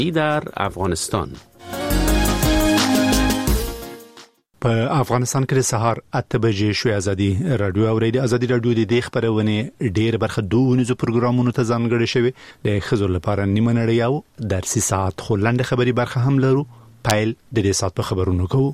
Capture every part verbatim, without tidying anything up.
در افغانستان. په افغانستان کې د سهار اته بجې شوې ازادي رادیو او ریډیو ازادي رادیو د دې خبرونه ډېر برخه دوه پروګرامونو ته ځانګړي شوی د خزر لپاره نیمه نړۍ او درسي ساعت خلند خبري برخه هم لرو. پایل د دې ساعت په خبرونو کوو.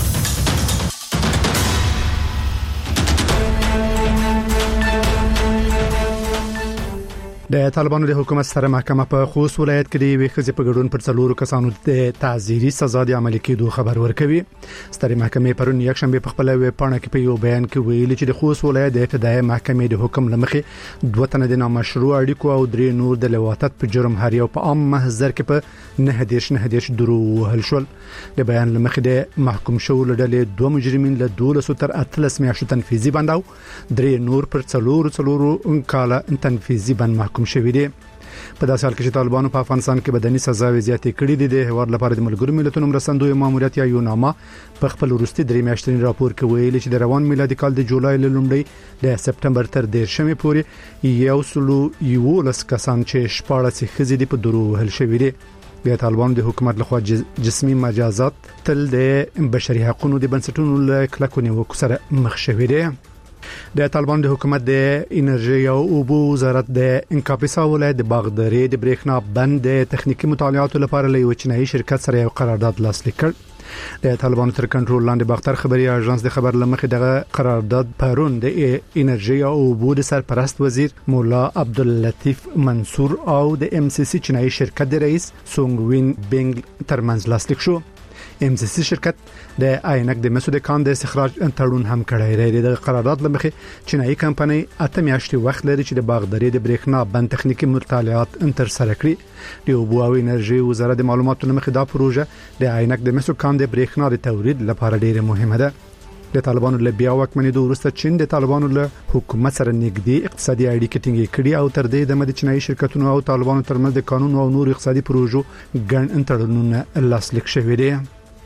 د طالبانو د حکومت سره محکمه په خوست ولایت کې د ویخزي په ګډون پر څلورو کسانو د تعزیري سزا د عملي کېدو خبر ورکوي. سترې محکمې پرون یک شنبه په خپل ویب پاڼه کې په یو بیان کې ویلي چې د خوست ولایت د ابتدایي محکمې د حکم لمخې دوه تنه د نامشروع اړیکو او درې نور د لواطت په جرم هر یو په عام محضر کې په نه دیش نه دیش درو هل شول. د بیان لمخې د محکوم شو لړلې دوه مجرمین له دولسو تر اتلس میاشتو تنفيذي بند او درې نور پر څلورو څلورو کاله تنفيذي بند محکوم شوی دی. په داسې حال کې چې طالبانو په افغانستان کې بدني سزاوي زیاتې کړې دي د هواد لپاره د ملګرو ملتونو مرستندوی ماموریت یا یوناما په خپل وروستي درې میاشتنی راپور کې ویلي چې د روان میلادي کال د جولای له لومړۍ د سپټمبر تر دیرشمې پورې یو سلو یو لس کسان چې شپاړس خزې دي په درو هل شوی دي. د طالبانو د حکومت لخوا جسمي مجازات تل د بشري حقوقو د بنسټونو له کلکو نیوکو سره مخ شوی دي. د طالبانو د حکومت د انرژي او اوبو وزارت د انکاپیسا ولایت د باغداري د برېښنا بند د تخنیکی مطالعاتو لپاره له یو چینایي شرکت سره یو قرارداد لاسلیک کړ. د طالبانو تر کنټرول لاندې باختر خبري اژانس د خبر لمخې دغه قرارداد پرون د انرژي او اوبو د سرپرست وزیر مولا عبداللطیف منصور او د ام سی سی چینایي شرکت د رئیس سونګ وین بنګ ترمنځ لاسلیک شو. ام سی سی شرکت د عینک د مسعود کان د استخراج تړون هم کړی دی. د قرارداد لمخې چینایي کمپنۍ اته میاشتې وخت لري چې د باغداري د برېښنا بند تخنیکی مطالعات تر سره کړي. د اوبو او انرژي وزارت د معلوماتو لمخې دا پروژه د عینک د مسعود کان د برېښنا د تولید لپاره ډیره مهمه ده. د طالبانو له بیا واکمنېدو وروسته چین د طالبانو له حکومت سره نږدې اقتصادي اړیکې ټینګې کړې او تر دې د مد چینایي شرکتونو او طالبانو ترمنځ د قانون او نور اقتصادي پروژو ګڼ تړونونه لاسلیک شوي دي.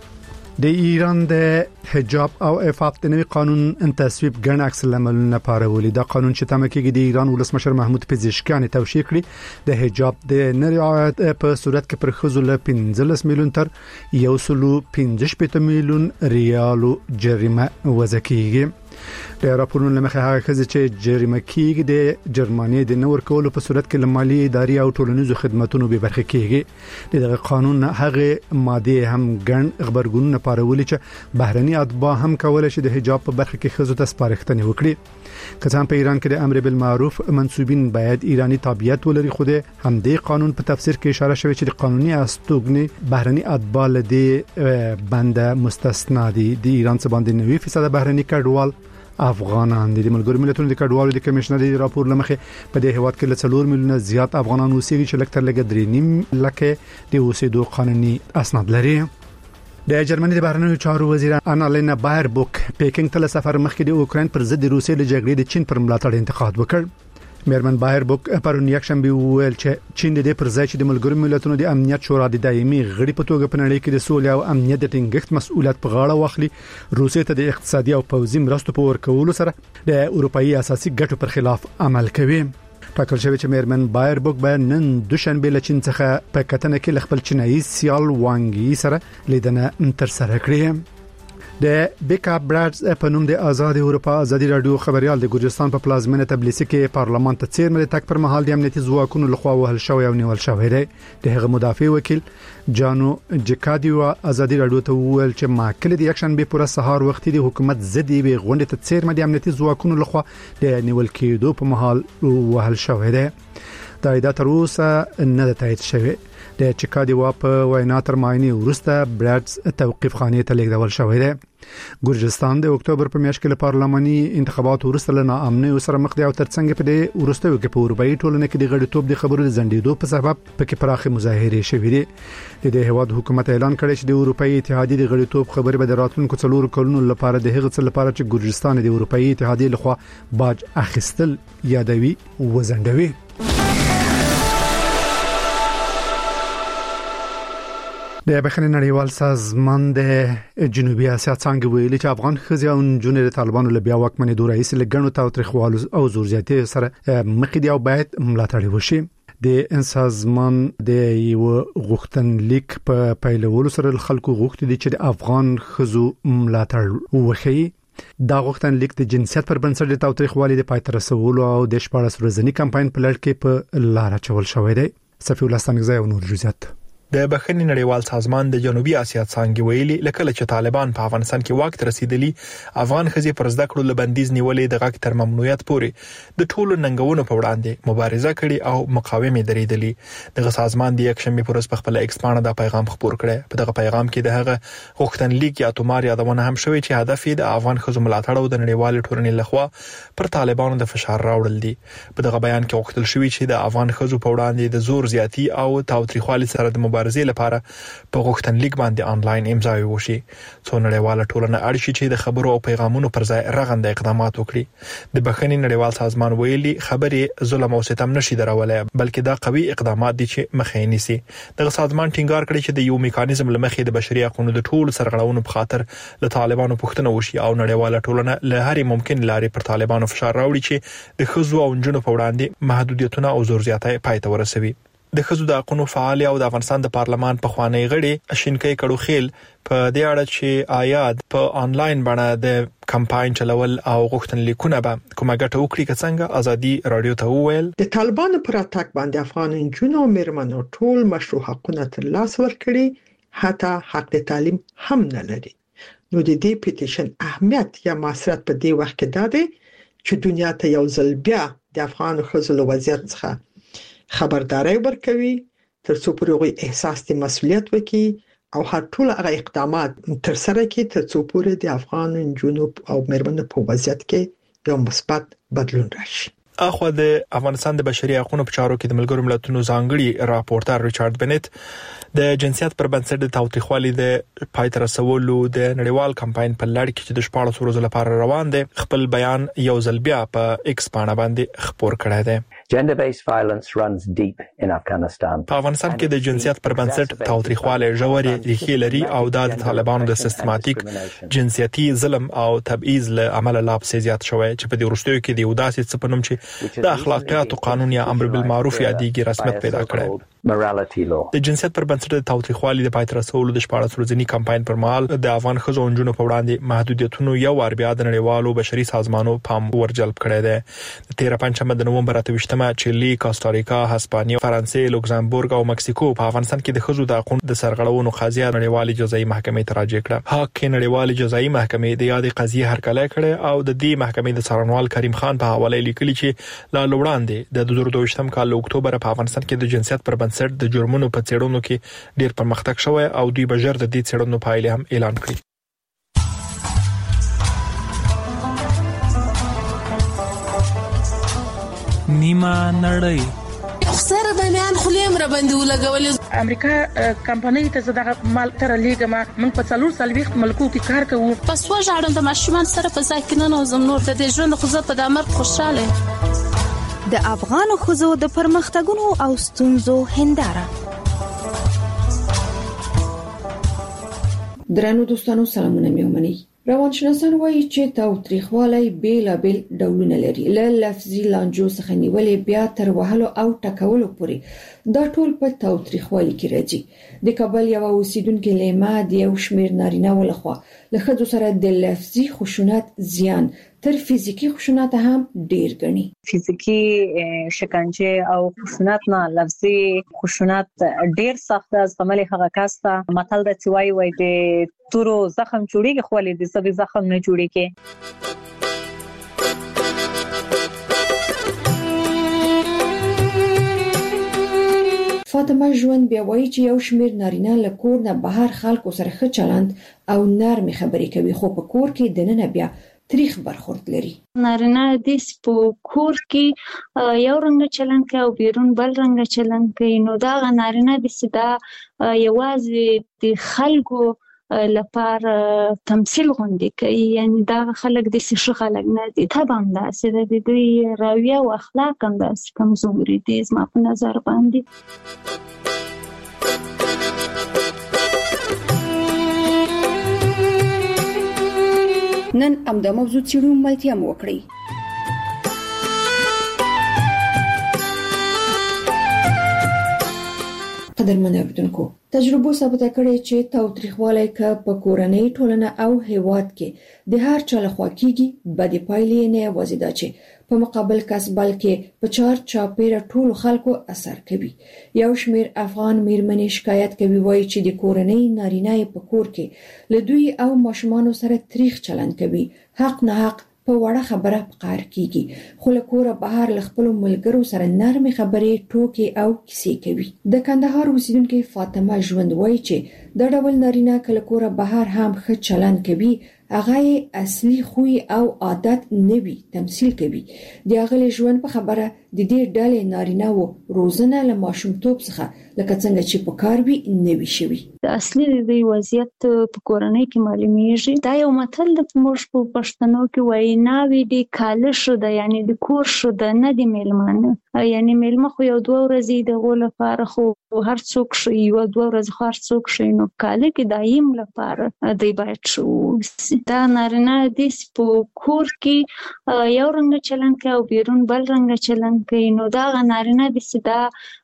د ایران د حجاب او عفاف د نوي قانون تصویب ګڼ عکس العملونه پارولي. دا قانون چې تمه کېږي د ایران ولسمشر محمود پزشکیان توشیح کړی د حجاب د نه رعایت په صورت کې پر خزو له پنځلس میلیون تر یو سلو پنځه شپږ میلیون ریالو جریمه وضع کیږي. د راپورونو لمخې هغه خزه چې جریمه کیږي د جرماني د نور کولو په صورت کې مالی اداري او ټولنیزو خدماتونو به برخه کیږي. د قانون هغه ماده هم ګڼ خبرګونونه پارولي چې بهرني اتباع هم کولای شي د حجاب په برخه کې خزو ته سپارښتنه وکړي. کله په ایران کې د امر بالمعروف منسوبین باید ایرانی تابعیت ولري. خو د همدې قانون په تفسیر کې اشاره شوی چې د قانوني استوګنې بهرني اتباع لدی بند مستثنا دي. د ایران څخه باندې نوي فیصد بهرني کډوال افغانان دي. د ملګرو ملتونو د کډوالو د کمشنر د راپور لمخې په دې هواد کې له څلور میلیونه زیات افغانان اوسېږي چې لکه لګ درې نیم لکه د اوسېدو قانوني اسناد لري. د جرمني د بهرنیو چارو وزیر انالینا بایربوک پیکینګ ته سفر مخکې د اوکرين پر ضد روسیې له جګړې د چین پر ملاتړ انتقاد وکړ. میرمن بایربوک پرون یک شنبه ویل چې چین د دې پر ځای چې د ملګرو ملتونو د امنیت شورا د دایمي غړي په توګه په نړۍ کې د سولې او امنیت د ټینګښت مسؤلیت په غاړه واخلي، روسیې ته د اقتصادي او پوځي مرستو په ورکولو سره د اروپאי اساسي ګټو پر خلاف عمل کوي. ټاکل شوی چې میرمن بایربوک به نن دوشنبه له چین څخه په کتنه کې خپل چینایي سیال وانګي سره لیدنه تر سره کړي. د بیکا برادز په نوم د آزاد اروپا ازادي رادیو خبريال د ګورجستان په پلازمینه تبلیسي کې پارلمان ته چیرمن تک پر مهال د امنیتي ځواکونو لخوا وهل شوی او نیول شوی دی. د هغه مدافع وکیل جانو جکادیو ازادي رادیو ته ویل چې ماکل د یک شنبه پر سهار وخت د حکومت ضدي وی غونډه ته چیرمن د امنیتي ځواکونو لخوا د نیول کېدو په مهال وهل شوی دی. دا د تر اوسه نه تایید شوی. د چکادیو په وینا تر مایني ورسته برادز توقيف خانه ته لیږدول شوی دی. ګورجستان د اکتوبر په میاشت کې پارلماني انتخابات ورسته له ناامنۍ سره مخ دی او ترڅنګ په دې ورستیو کې په اروپאי ټولنه کې د غړیتوب د خبرو د زندیدو په سبب پکې پراخه مظاهره شوې دي. د دې هواد حکومت اعلان کړی چې د اروپאי اتحادیې د غړیتوب خبرې به د راتلونکو څلور کلونو لپاره د هغه څه لپاره چې ګورجستان د اروپאי اتحادیې لخوا باج اخیستل یادوي وزندوي. د بخښنې نړیوال سازمان د جنوبي اسیا څنګه ویلي چې افغان خزي او جنونو د طالبانو له بیا واکمنې دوه رئیس لګنو تاوتریخوالو او زور زیاتې سره مخې دی او باید ملاتړ وشي. د سازمان د یو غوښتنلیک په پیلولو سره خلکو غوښتي دي چې د افغان خزو ملاتړ وکړي. دا غوښتنلیک د جنسیت پر بنسټ د تاوتریخوالي د پای ته رسولو او د شپږ ورځنی کمپاین په لړ کې په لار اچول شوې ده. صفي الله ستانګزی او نور جزئیات. د بخښنې نړیوال سازمان د جنوبي اسیا څنګه ویلي لکه چې طالبان په افغانستان کې واک ته رسیدلی افغان خزي پر زده کړو لبندیز نیولې د غږ تر ممنوعیت پورې د ټولو ننګونو په وړاندې مبارزه کړې او مقاومه درېدلې. دغه سازمان د یک شنبه پر ورځ په خپل ایکس باندې دا پیغام خپور کړ. په دغه پیغام کې د هغه غوښتنلیک یا تومار یادونه هم شوې چې هدف یې د افغان خزو ملاتړ او د نړیوال ټولنې لخوا پر طالبانو د فشار راوړل دي. په دغه بیان کې غوښتل شوې چې د افغان خزو په وړاندې د زور زیاتی او تاوتریخوالي سره د مبارزې لپاره په غوښتنلیک باندې انلاین امضا وشي. څو نړیواله ټولنه اړ شي چې د خبرو او پیغامونو پر ځای رغنده اقدامات وکړي. د بخښنې نړیوال سازمان ویلي خبرې ظلم او ستم نشي درولای بلکې دا قوي اقدامات دي چې مخې نیسي. دغه سازمان ټینګار کړی چې د یو میکانیزم لمخې د بشري حقوقو د ټول سرغړونو په خاطر له طالبانو پوښتنه وشي او نړیواله ټولنه له هرې ممکن لارې پر طالبانو فشار راوړي چې د خزو او نجونو په وړاندې محدودیتونه او زور زیاتی پای ته ورسوي. د خزو د حقوقو فعال او د افغانستان د پارلمان په خوانی غړي شینکې کډو خیل په دې اړه چې آیاد په انلاین باندې د کمپاین چلول او غوښتنلیکونه به کومه ګټه وکړي که څنګه ازادي رادیو ته وویل د طالبانو پر اتاک باندې افغان انجونو او میرمنو ټول مشروع حقوقونه تر لاس ورکړي حتی حق د تعلیم هم نه لري. نو د دې پیټیشن اهمیت یا مسؤلیت په دې وخت کې ده چې دنیا ته یو ځل بیا د افغان خزو له وضعیت څخه خبرداري ورکوي تر څو پرې احساس د مسؤلیت وکړي او هر ټول هغه اقدامات تر سره کړي تر څو پرې د افغان جنوب او میرمنو په وضعیت کې یو مثبت بدلون راشي. اخو د افغانستان د بشري حقوقو په چارو کې د ملګرو ملتونو ځانګړي راپورټر ریچارډ بنت د جنسیت پر بنسټ د تاوتریخوالي د پای ته رسولو د نړیوال کمپاین په لړ کې چې د شپږ ورځې لپاره روان دی خپل بیان یو ځل بیا په ایکس باندې باندې خپور کړی دی. Gender based violence runs deep in Afghanistan. په افغانستان کې د جنسیت پر بنسټ تاوتریخوالی ژورې ریښې لري او د طالبانو د سیستماتیک جنسیتي ظلم او تبعیض له امله لا پسې زیات شوی چې په دې وروستیو کې د یو داسې څه په نوم چې د اخلاقیات قانون یا امر بالمعروف یادېږي رسمیت پیدا کړی. د جنسیت پر بنسټ د تاوتریخوالي د پای ته رسولو د شپږ ورځني کمپاین پر مهال د افغان خزو او نجونو په وړاندې محدودیتونو یو وار بیا د نړیوالو بشري سازمانو پام ورجلب کړی دی. د تیرې پنځمه د نومبر اته ویشتمه چیلي، کاستاریکا، هسپانیا، فرانسې، لوکزامبورګ او مکسیکو په افغانستان کې د خزو د حقوقو د سرغړونو قضیه نړیوالې جزایي محکمې ته راجع کړه. هغه کې نړیوالې جزایي محکمې د یادې قضیه هرکلی کړه او د دې محکمې د څارنوال کریم خان په حواله لیکلي چې لا لوړاندې د دوه زره دوه ویشتم کال له اکتوبر په افغانستان کې د جنسیت پر بنسټ د جرمونو په څېړنو کې ډېر پرمختګ شوی او دوی به ژر د دې څېړنو پایلې هم اعلان کړي. نیمه نړۍ سره د میان خلیم را باندې ولګولې امریکا کمپنۍ ته زړه مال تر لیګه ما من په څلور سالويخت ملکو کې کار کوو پس وژاړم د ماشومان سره په ځای کې نه نوزم نور د ژوند خو زه په دمر خوشاله د افغان خزو د پرمختګونو او ستونزو هنداره. درنو دوستانو سلامونه میومني. روانشناسان وایي چې تاوتریخوالی بیلابیل ډولونه لري، له لفظي لانجو څخه نیولې بیا تر وهلو او ټکولو پورې دا ټول په تاوتریخوالي کې راځي. د کابل یو اوسیدونکو لیما د یو شمیر نارینه ولخوا له ښځو سره د لفظي خشونت زیان تر فزیکی خشونت هم ډیر غني. فزیکی شکنجه او خشونت نه لفظي خشونت ډیر سخت از عمل هغه کاسته متل د چوي وای د تورو زخم جوړیږي خو له دې سبي زخم نه جوړیږي. فاطمه ژوند بیا وایي چې یو شمیر نارینه له کور نه بهر خلکو سره ښه چلند او نرمي خبرې کوي خو په کور کې دننه بیا تاریخ برخورد لري. نارینه د سپو کور کې یو رنګ چلند کوي او بیرون بل رنګ چلند کوي نو دا نارینه د سدا یوازې د خلکو لپاره تمثيل غونډې کوي یعنی دا خلک د سشي خلک نه دي طبعا دا سره د دوی رویه او اخلاق هم د کمزوري دي زما په نظر باندې. نن امدا موضوع چیرو ملتیا مو وکړي. قدرمن اوریدونکو تجربه ثابته کړې چې تاوتریخوالی ک په کورنۍ ټولنه او هیواد کې د هر چا لخوا کیږي بدې پایلې نه یوازې دا چې په مقابل کس بلکې په چار چاپیره ټول خلکو اثر کوي. یو شمیر افغان میرمنې شکایت کوي وایي چې د کورنۍ نارینه په کور کې له دوی او ماشومان سره تریخ چلند کوي، حق نه حق په وړه خبره پکار کیږي، خو له کوره بهر له خپل ملګرو سره نرمي خبرې ټوکې او کیسې کوي. د کندهار اوسیدونکو فاطمه ژوند وایي چې د ډول نارینه کله کوره بهر هم ښه چلند کوي، هغه اصلي خوی او عادت نوي تمثيل کوي. د هغه ژوند په خبره د دې ډلې نارینه وو روزنه له ماشومتوب څخه لکه څنګه چې په کار وی نوي شوی. د اصلي د وضعیت په کورنۍ کې معلومیږي. دا یو متل د موږ په پښتنو کې وایي ناوی د کال شو د یعنی د کور شو د نه د میلمانه، یعنی میلمه خو یو دوه ورځې د غول لپاره خو هر څوک شي یو دوه ورځې خو هر څوک شي، نو کال کې دایم لپاره دی باید شو. دا نارینه د په کور کې یو رنګ چلن کوي او بیرون بل رنګ چلن کوي، نو دا نارینه د سدا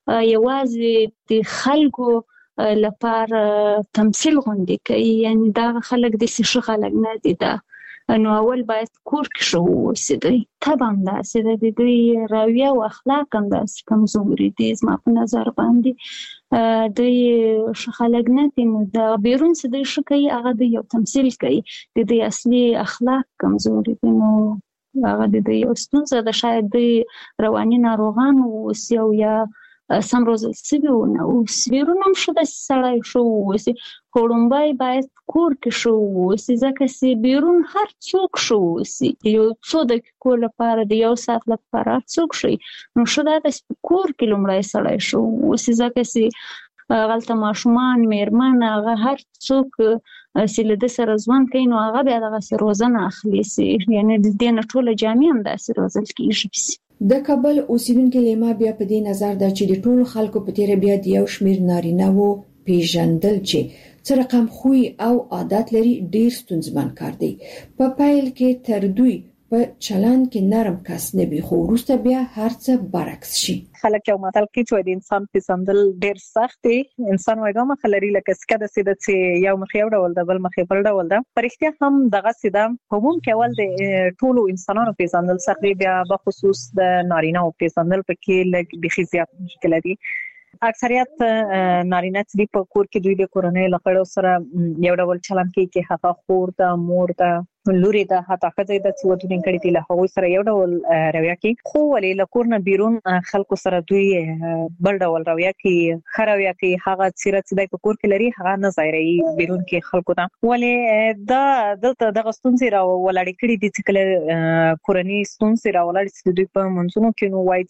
یوازې د خلکو لپاره تمثيل غونډي کوي، یعنی دا خلک د سشي خلک نه دي. دا نو اول باید کور کې شو وسیدي طبعا دا سده د دوی رویه او اخلاق هم داسې کمزوري دي زما په نظر باندې. دوی خلک نه دي، نو دا بیرون څه د شي کوي هغه د یو تمثيل کوي، د دې اصلي اخلاق کمزوري دي. نو هغه د یو ستونزه د شاید د رواني ناروغان او سیو یا سم روزل سوي ونه او سویرون هم شو د سړی شو وسی خورنبای باید کور کې شو وسی ځکه سی بیرون هر څوک شو وسی یو څو دقیقو لپاره د یو ساعت لپاره څوک شي، نو شو دا د کور کې لومړی سړی شو وسی ځکه سی غلطه ماشومان میرمن هغه هر څوک چې له سره ځوان کوي، نو هغه بیا دغه سره روزنه اخلي سي، یعنی د دې نه ټوله جامع هم داسې روزل کیږي. د کابل اوسیدونکو لیما بیا په دې نظر دا چې د ټولو خلکو په تیر بیا د یو شمیر نارینه وو پیژندل چې څه رقم خوې او عادت لري ډیر ستونزمن کار دی. په پایل کې تر دوی په چلند کې نرم کس نه وي، خو وروسته بیا هر څه برعکس شي. خلک یو متل کې چې د انسان پیژندل ډیر سخت دی، انسان وایي مخ لري لکه سکه د سیده چې یو مخ یو ډول د بل مخ بل ډول ده. پرختیا هم دغه سیده همون کې ول د ټولو انسانانو پیژندل سخت دی، بیا په خصوص د نارینه او پیژندل پکې لږ بخي زیات مشکل دي. اکثریت نارینه چې په کور کې دوی د کورنۍ لخوا سره یو ډول چلند کوي چې هغه خور ده، مور ده، لوري ده، حتی خځې د څو ودونې کړي دي له هغوی سره یو ډول رویه کوي، خو ولې له کور نه بیرون خلکو سره دوی بل ډول رویه کوي، ښه رویه کوي. هغه سیرت چې په کور کې لري هغه نه ظاهروي بیرون کې خلکو ته. ولې دا دلته دغه ستونزې را ولاړې کړي دي چې کله کورنۍ ستونزې را ولاړې چې دوی په منځونو کې نو وایي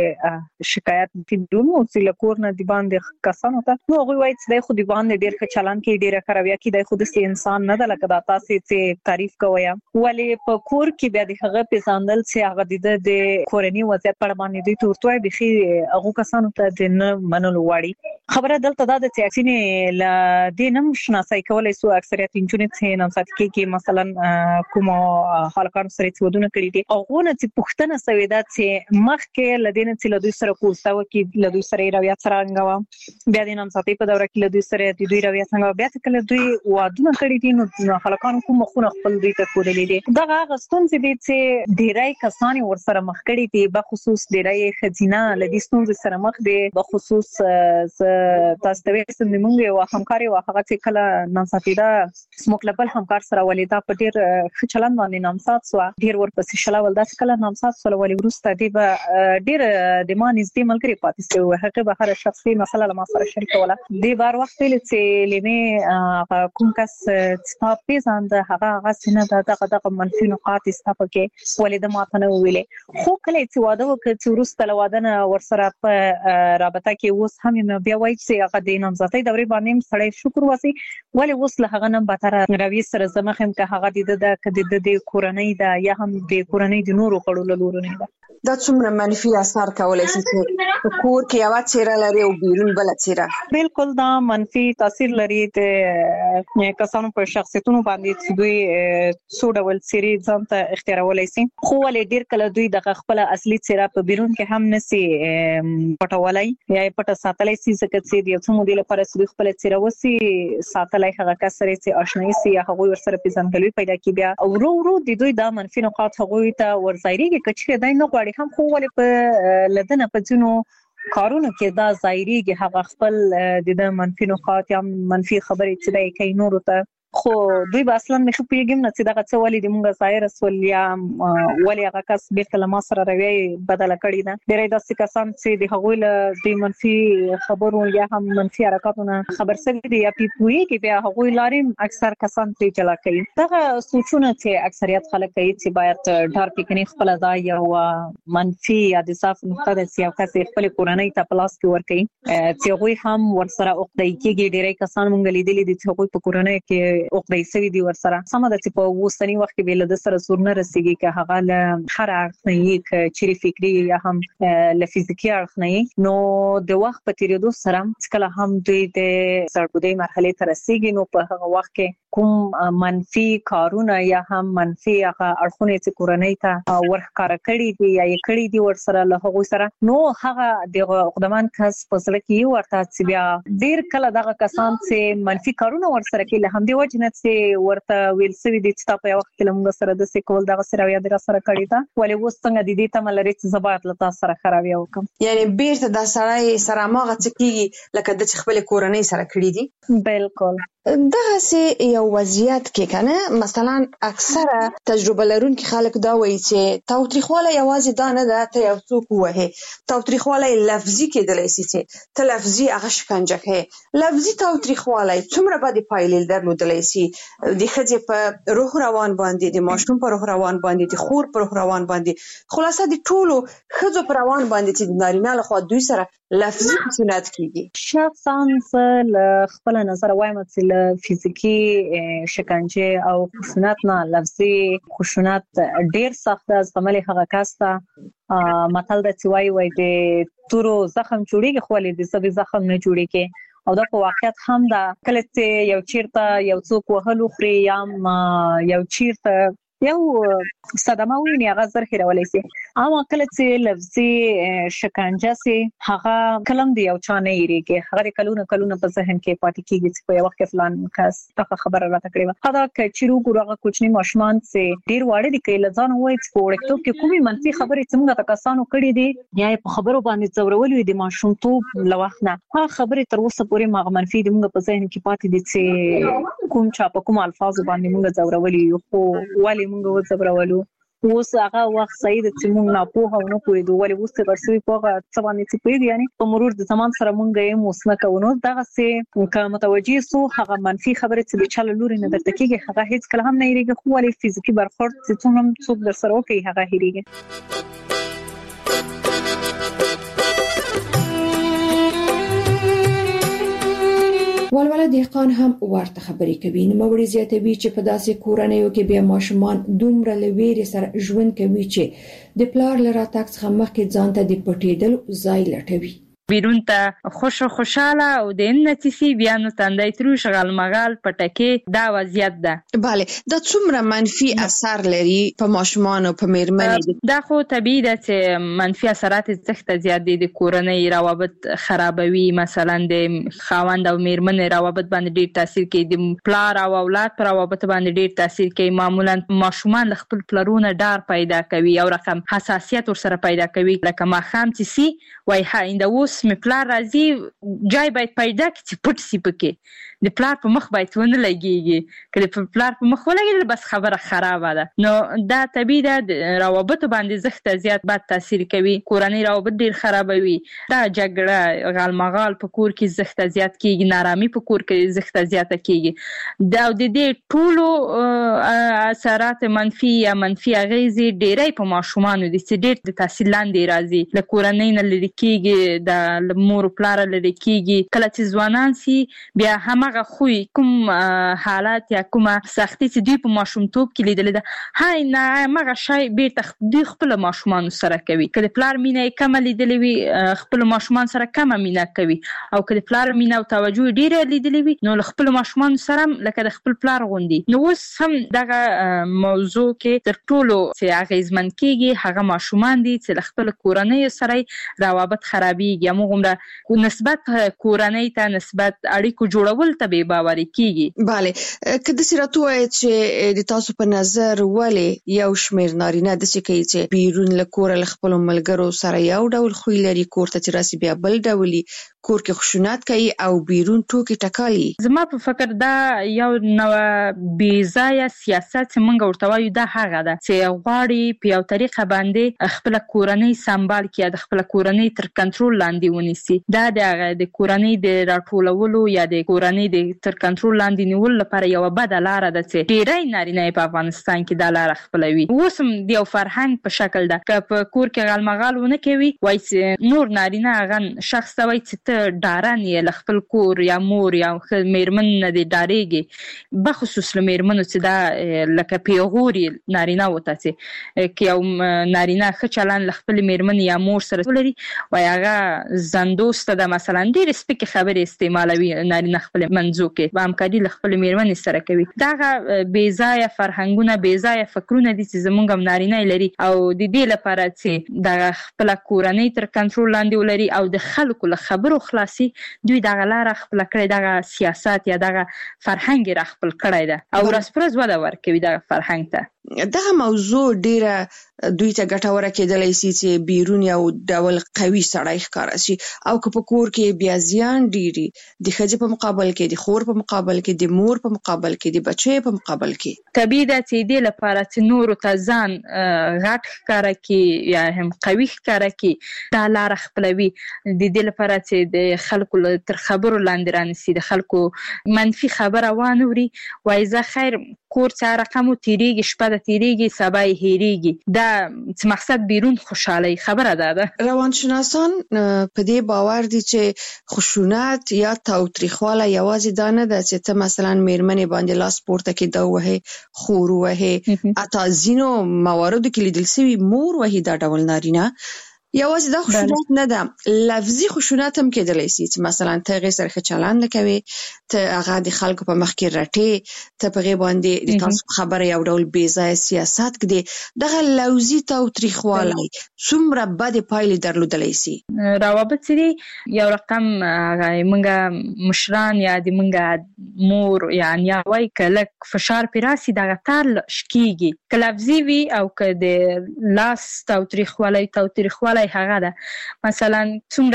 چې شکایت دي نو چې له کور نه دی باندې کسانو ته نو هغوی وایي چې خو دی باندې ډېر ښه چلند کوي، ډېره ښه رویه کوي، دی خو داسې انسان نه ده لکه دا تاسې چې تعریف کوي. ولې په کور کې بیا د هغه پیژندل چې هغه د کورنۍ وضعیت په اړه باندې دوی تورتوي بخي هغه کسانو ته د نه منلو واړي خبره دلته دا د سیاسي ل د نم شناسای کولای سو اکثریت انجونې چې نن سات کې مثلا کوم خلکان سره ودونه کړی دي هغه نه چې پښتنه سوي دا چې مخ کې لدین چې له دوی سره کوستاو کې له دوی سره رویا څنګه بیا د نن ساتي په دوره کې له دوی سره د دوی رویا څنګه بیا چې له دوی وادونه کړی دي نو خلکان کوم خونه خپل دوی ته دي دغه غستون چې دي چې ډیرای کسان ورسره مخ کړي دي په خصوص ډیرای خزینه لدی ستون سره مخ دي په خصوص تاسو ته وسم موږ یو همکاري واخغه چې کله نن ساتیدا سموک لبل همکار سره ولیدا په ډیر خچلن باندې نامسات سو ډیر ورپسې شلا ولدا چې کله نامسات سره ولی ورسته دي به ډیر د ما نږدې ملګری پاتې سو هغه به هر شخصي مسله لما سره شریک ولا دی بار وخت چې لمه کوم کس چې پیژاند هغه هغه سینه دغه دغه منفي نقاط استفاده کې ولې د ماته نه ویلې خو کله چې واده وکړ چې ورسته لوادنه ورسره په رابطه کې اوس هم بیا وایي چې هغه د نامزدۍ دورې باندې سړی شکر وسی ولې اوس له هغه نه بهتر روي سره زمخم که هغه د د کډې د کورنۍ دا یا هم د کورنۍ د نورو کړو لورونه دا څومره منفي اثر کولای شي چې کور کې یو چیرې لري او بیرون بل چیرې؟ بالکل دا منفي تاثیر لري د کسانو په شخصیتونو باندې چې دوی څو ډول سری ځان ته اختیارولای شي، خو ولې ډیر کله دوی د خپل اصلي چیرې په بیرون کې هم نسی پټولای یا پټ ساتلای شي، ځکه چې د یو څو مودې لپاره چې خپل چیرې وسی ساتلای هغه کس سره چې آشنایي سي یا هغه ورسره پیژندګلوي پیدا کی، بیا ورو ورو د دوی د منفي نقاط هغه ته ورځيږي چې دای نه غواړي هم خو ولې په لدنه په جنو کارونه کې دا ظاهريږي هغه خپل د منفي نقاط یا منفي خبرې چې دای کوي نور ته، خو دوی به اصلا نه خپلېږم نه چې دغه څه ولې د مونږه ظاهر سول یا ولې هغه کس بیرته له ما سره روي بدله کړی ده. ډېری داسې کسان چې د هغوی له د منفي خبرو یا هم منفي حرکاتونه خبر سوي دي یا پیپويږي، بیا هغوی لارې اکثر کسان پرې چلا کوي. دغه سوچونه چې اکثریت خلک کوي چې باید ډار پکنې خپل ځای یو منفي یا د صاف نقطه د سیاو کس خپل کورنۍ ته پلاس کې ورکړي چې هغوی هم ورسره عقدې کېږي. ډېری کسان مونږ لیدلي دي چې هغوی په کورنۍ کې عقدې سوي دي ورسره، سم ده چې په اوسنی وخت کې بل د سره سور نه رسیږي که هغه له هر اړخ نه ک چيري فکری یا هم له فزیکی اړخ نه، نو د وخت په تیریدو سره کله هم دوی د سرګودي مرحله ته رسیږي، نو په هغه وخت کې کوم منفي کارونه یا هم منفي هغه اړخونه چې کورنۍ ته ورخکاره کړي دي یا یې کړي دي ورسره له هغه سره، نو هغه د عقدمن کس په سره کې ورته چې بیا ډیر کله دغه کسان چې منفي کارونه ورسره کوي له هم دی وجه نه چې ورته ویل سوي دي چې تاسو یو وخت کې موږ سره د سیکول دغه سره یا د سره کړی دا ولې وس څنګه د دې تم لري چې زبات له تاسو سره خرابې وکم، یعنی بیرته د سړی سره ماغه چکیږي لکه د خپل کورنۍ سره کړی دي. بالکل دغه سي یو وضعیت کې کنه مثلا اکثره تجربه لرونکي خلک دا وایي چې تاوتریخواله یوازې دا نه ده ته یو څوک وهه، تاوتریخواله لفظي کېدلای شي چې ته لفظي هغه شکنجه کوي، لفظي تاوتریخواله څومره باندې پایلې درلودلای شي د خځې په روح روان باندې، د ماشوم په روح روان باندې، د خور په روح روان باندې، خلاصه د ټولو خځو په روان باندې چې د نارینه له خوا دوی سره لفظي خشونت کیږي. شخصا له خپل نظر وایم چې فزیکی شکنجه او خشونت نه لفظي خشونت ډیر سخت از عمل هغه کاسته متل د چوي وای د تورو زخم جوړیږي خو له دې سبي زخم نه جوړیږي، او دا په واقعیت هم دا کله چې یو چیرته یو څوک وهلو خري یا یو چیرته یو صدمه ویني هغه زر هیرولای شي، اما کله چې لفظي شکنجه سي هغه کلم دی او چا نه یریږي، هغه کلونه کلونه په ذهن کې پاتې کیږي چې په یو وخت کې فلان کس څه خبره راته کړې و. هغه کچيرو ګورغه کوچنی ماشومان چې ډیر واړه دي کله ځان وایي چې په وړکتوب کې کومي منفي خبرې څنګه تکاسانو کړې دي یا په خبرو باندې څورول وي د ماشومتوب لوخنه، هغه خبرې تر اوسه پورې ما منفي د موږ په ذهن کې پاتې دي چې کوم چا په کوم الفاظ باندې موږ څورولي خو والی موږ وڅورولو اوس هغه وخت سید چې موږ نه پوهه او نه پوهېدو ولې اوس ورسوي په څه باندې چې پوهېږي، یعنی په مرور د زمان سره موږ یې موسمه کوو دغه څه که متوجه سو هغه منفي خبرې چې د چا لوري نه درته کېږي هغه هیڅ کله هم نه هېرېږي، خو ولې فزیکي برخورد چې څومره څوک در سره وکړي هغه هېرېږي. ولوله دهقان هم ورته خبرې کوي، نو موري زیاتوي چې په داسې کورنیو کې بیا ماشومان دومره لویری سره ژوند کوي چې د پلار لرا تاکس خمخ کې ځان ته د پټېدل ځای لټوي. بیرون ته خوش خوشاله او د نتیسی بیا نو تندای ترو شغل مغال پټکی دا وضعیت ده. bale دا څومره منفي اثر لري په ماشومان او په میرمنې؟ دا خو طبيعي ده چې منفي اثرات زخت زیات دي، د کورنۍ روابط خرابوي، مثلا د خاوند او میرمنې روابط باندې ډیر تاثیر کوي، د پلار او اولاد پر روابط باندې ډیر تاثیر کوي، معمولا ماشومان خپل پلرونه ډار پیدا کوي او رقم حساسیت ور سره پیدا کوي، لکه ما خام چې سي وای ها انده اوس می پلار راځي جای باید پیدا کړي چې پټ سی پکې د پلار په مخ باید ونه لګيږي، کله په پلار په مخ ولګي بس خبره خرابه ده. نو دا طبيعي ده روابط باندې زخت زیات بد تاثیر کوي، کورنۍ روابط ډیر خرابوي، دا جګړه غالمغال په کور کې زخت زیات کیږي، نارامي په کور کې زخت زیات کیږي، دا د دې ټولو اثرات منفي یا منفي اغیزې ډیرای په ماشومانو دي چې ډیر د تحصیل لاندې راځي، د کورنۍ نه لری کیږي، د د مور پلار لري کیږي کله چې ځوانان سي بیا همغه خوې کوم حالات یا کومه سختي چې دوی په ماشومتوب کې لیدل ده هاي نه هغه شی بیرته دوی خپل ماشومان سره کوي کله پلار مینه کم لیدلې وي خپل ماشومان سره کم مینه کوي او کله پلار مینه او توجه ډیره لیدلې وي نو خپل ماشومان سره لکه د خپل پلار غوندي نو اوس هم دغه موضوع کې تر ټولو چې اغیزمن کیږي هغه ماشومان دي چې خپل کورنۍ سره روابط خرابېږي موږ نسبت کورنۍ ته نسبت اړیکو جوړول ته به باور کیږي. bale کله چې راټوي چې د تاسو په نظر ولې یو شمیر نارینه د څه کوي چې بیرون له کور له خپل ملګرو سره یو ډول خوې لري کور ته چې راسي بیا بل ډول کور کې خشونت کوي او بیرون ټوکی ټکالي. زما په فکر دا یو نو بیزای سیاست چې موږ ورته وایو دا هغه ده چې غواړي په یو طریقه باندې خپل کورنۍ سمبال کړي د خپل کورنۍ تر کنټرول لاندې ونیسي دا د کورنۍ د راټولولو یا د کورنۍ د تر کنټرول لاندې نیول لپاره یو بد لار ده چې ډیری نارینه په افغانستان کې دا لار خپلوي اوس هم د یو فرهنګ په شکل ده که په کور کې غالمغال ونه کوي وای چې نور نارینه هغه شخص وای چې ډارن یې خپل کور یا مور یا میرمن نه دی ډاریږي بخصوص لمیرمنو چې دا لکه پیغوري نارینه وته چې کې یو نارینه ښه چلن خپل میرمن یا مور سره ولري وای هغه زندوست ده مثلا ډېر سپیکه خبرې استعمالوي نارینه خپل منځو کې همکاري خپل میرمن سره کوي دا بې ځای فرهنګونه بې ځای فکرونه دي چې زمونږ نارینه لري او د دې لپاره چې د خپل کورنۍ تر کنټرول لاندې ولري او د خلکو له خبرو خلاصي دوی دغه لار خپل کړی دغه سیاست یا دغه فرهنګ را خپل کړی ده او راسپرز ودا ورکوي دغه فرهنګ ته دغه موضوع ډیره دوی ته ګټوره کېدلی شي چې بیرون یو ډول قوي سړی ښکاره شي او که په کور کې بیا زیان ډیری د ښځې په مقابل کې د خور په مقابل کې د مور په مقابل کې د بچي په مقابل کې طبیعي ده چې دې لپاره چې نور ته ځان غټ ښکاره کړي یا هم قوي ښکاره کړي دا لار خپلوي د دې لپاره چې د خلکو تر خبرو لاندې رانیسي د خلکو منفي خبره وانوري وای زه خیر کور څه رقمو تیریږي شپه د تیریږي سبا یې هېریږي دا چې مقصد بیرون خوشحالي خبره ده روانشناسان په دې باور دي چې خشونت یا تاوتریخواله یوازې دا نه ده چې ته مثلا میرمنې باندې لاس پورته کې دا وهې خور وهې اته ځینو مواردو کې لیدل شوي مور وهي دا ډول نارینه یوازې دا خشونت نه ده لفظي خشونت هم کېدلی شي چې مثلا ته هغې سره ښه چلند نه کوې ته هغه د خلکو په مخ کې رټې ته په هغې باندې د تاسو خبره یو ډول بې ځایه سیاست کړي دغه لفظي تاوتریخوالی څومره بدې پایلې درلودلی شي روابط چې دي یو رقم موږ مشران یا د موږ مور یا نیاوی که لږ فشار پرې راسي دغه تار شکېږي که لفظي وي او که د لاس تاوتریخوالی تاوتریخوالی هغه ده مثلا څومره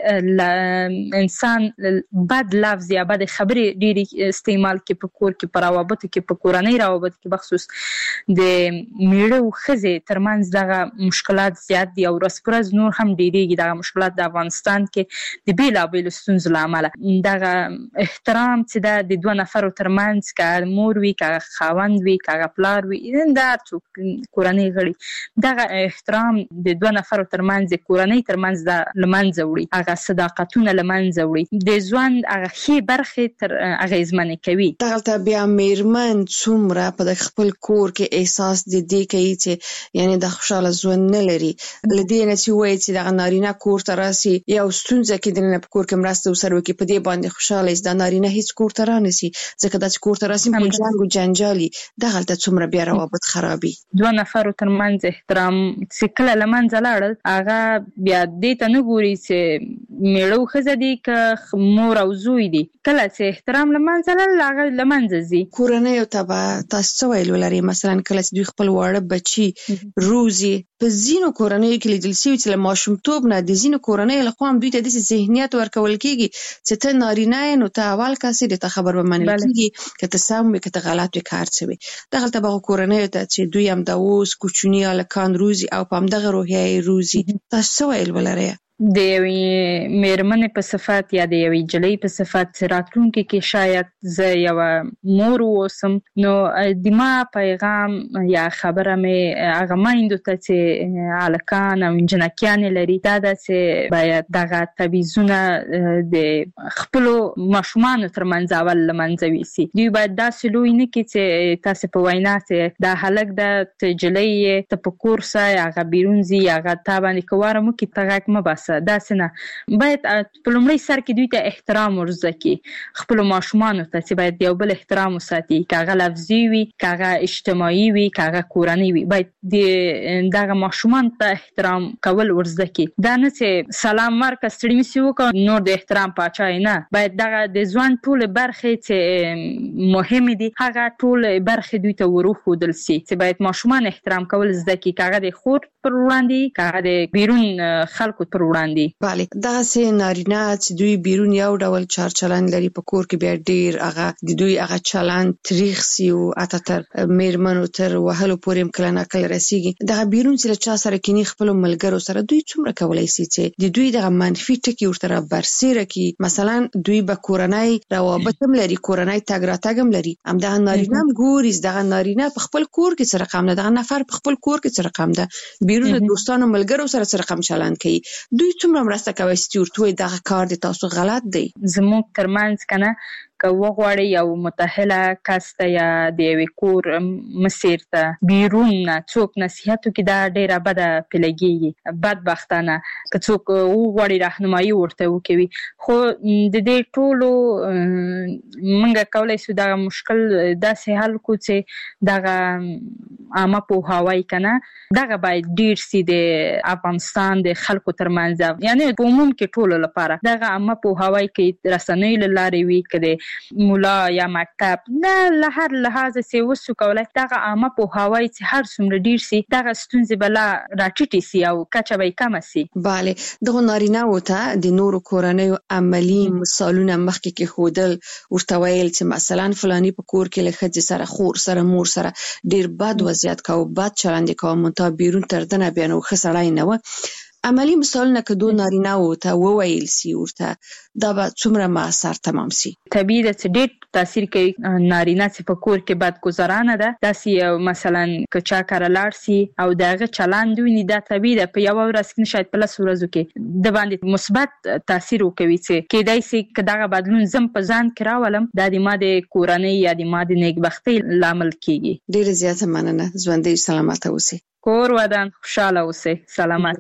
چې انسان بد لفظ یا بد خبرې ډېرې استعمال کې په کور کې په روابطو کې په کورنۍ روابطو کې بخصوص د میړه او ښځې ترمنځ دغه مشکلات زیات دي او ورځ په ورځ نور هم ډېرېږي دغه مشکلات د افغانستان کې د بېلابېلو ستونزو له امله دغه احترام چې ده د دوه نفرو ترمنځ که مور وي که خاوند وي که پلار وي د هر څوک کورنۍ غړي دغه احترام د دوه نفرو ترمنځ د کورنۍ ترمنځ د لمنځه وړي هغه صداقتونه لمنځه وړي د ژوند هغه ښې برخې تر اغیزمنې کوي دغلته بیا میرمن څومره په خپل کور کې احساس د دې کوي چې یعنی د خوشاله ژوند نه لري له دې نه چې وایي چې دغه نارینه کور ته راسي یو ستونزه کې دننه په کور کې مرسته ورسره وکړي په دې باندې خوشاله شي دا نارینه هیڅ کور ته رانسي ځکه دا چې کور ته راسي په جنګ او جنجالي دغلته څومره بیا روابط خرابي دوه نفرو ترمنځ احترام چې کله لمنځه لاړل هغه بیا دې ته نه ګوري چې میړه او ښځه دي که مور او زوی دي کله چې احترام لمنځه لاړل هغه لمنځه ځي کورنیو ته به تاسو څه ویل ولرئ مثلا کله چې دوی خپل واړه بچي روزي په ځینو کورنیو کې لیدل شوي چې له ماشومتوب نه د ځینو کورنیو لخوا هم دوی ته داسې ذهنیت ورکول کېږي چې ته نارینه یې نو ته اول کس یې د ته خبر به منل کېږي که ته سم وي که ته غلط وي که هر څه وي دغلته به هغو کورنیو ته چې دوی هم د اوس کوچني هلکان روزي او په همدغه روحیه یې روزي تاسو څه ویل ولرئ د یوې میرمنې په صفت یا د یوې جلۍ په صفت راتلونکي کې شاید زه یو مور اوسم، نو د ما پیغام یا خبره مې هغه میندو ته چې هلکان او نجونکیانې لري دا ده چې باید دغه تبعیضونه د خپلو ماشومانو ترمنځ اول له منځه یوسي. دوی باید داسې لوی نه کړي چې تاسې په وینا چې دا هلک ده ته جلۍ یې ته په کور سه هغه بیرون ځي هغه تا باندې که واره مو کړي ته غږ مه باسه، داسې نه. باید په لومړي سر کې دوی ته احترام ور زده کړي خپلو ماشومانو ته چې باید یو بل احترام وساتي، که هغه لفظي وي که هغه اجتماعي وي که هغه کورنۍ وي، باید د دغه ماشومان ته احترام کول ور زده کړي. دا نه چې سلام ورکړه ستړي مې سي وکړه نور د احترام پاچا یې نه. باید دغه د ژوند ټولې برخې چې مهمې دي هغه ټولې برخې دوی ته ور وښودل سي چې باید ماشومان احترام کول زده کړي، که هغه د خور پر وړاندې که هغه د بیرون خلکو پر وړاندې. بله دغسې نارینه چې دوی بیرون یو ډول چار چلند لري په کور کې بیا ډیر هغه د دوی هغه چلند تریخ سي او حتی تر میرمنو تر وهلو پورې هم کله ناکله رسیږي. دغه بیرون چې له چا سره کینی خپلو ملګرو سره دوی څومره کولی سي چې د دوی دغه منفي ټکي ورته رابرسېره کړي. مثلا دوی به کورنۍ روابط هم لري، کورنۍ تګ راتګ هم لري، همدغه نارینه هم ګوري دغه نارینه په خپل کور کې څه رقم ده، دغه نفر په خپل کور کې څه رقم ده، بیرون د دوستانو ملګرو سره څه رقم چلند کوي. دوی څومره مرسته کوي چې ورته وایي دغه کار د تاسو غلط دی. زموږ ترمنځ که نه که وغواړي یو متأهله کس ته یا د یوې کور مسیر ته بیرون نه څوک نصیحت وکړي دا ډېره بده پې لګېږي، بدبختانه که څوک وغواړي راهنمایي ورته وکوي. خو د دې ټولو موږ کولی شو دغه مشکل داسې حل کړو چې دغه عامه پوهاوی که نه دغه باید ډېر سي د افغانستان د خلکو ترمنځ، یعنې په عموم کې ټولو لپاره دغه عامه پوهاوی کې رسنیو له لارې وي که د مولا یا مکتب نه له هر لحاظه چې وسو کولای دغه عامه پوهاوی چې هر څومره ډیر سي دغه ستونزې به لا راټیټې سي او کچه به یې کمه سي. بله دغه نارینه‌و ته د نورو کورنیو عملي مثالونه مخکې کېښودل، ورته ویل چې مثلا فلاني په کور کې له ښځې سره خور سره مور سره ډیر بد وضعیت کوه، بد چلند یې کوه، منتها بیرون تر ده نه بیا نو ښه سړی نه و. عملي مثالونه که دو نارینه‌و ته وویل سي ورته دا به څومره مؤثر تمام سي. طبیعي ده چې ډېر تاثیر کوي نارینه چې په کور کې بدګذرانه ده داسې یو مثلا که چا کره لاړ سي او د هغه چلند وویني دا طبیعي ده په یوه ورځ کې شاید په لسو ورځو کې د باندې مثبت تاثیر وکوي چې کیدای سي که دغه بدلون زم په ځان کې راولم دا د ما د کورنۍ یا د ما د نیکبختۍ لامل کیږي. ډېره زیاته مننه، ژوندۍ سلامته اوسئ. کور ودان خوشحاله اوسئ، سلامت.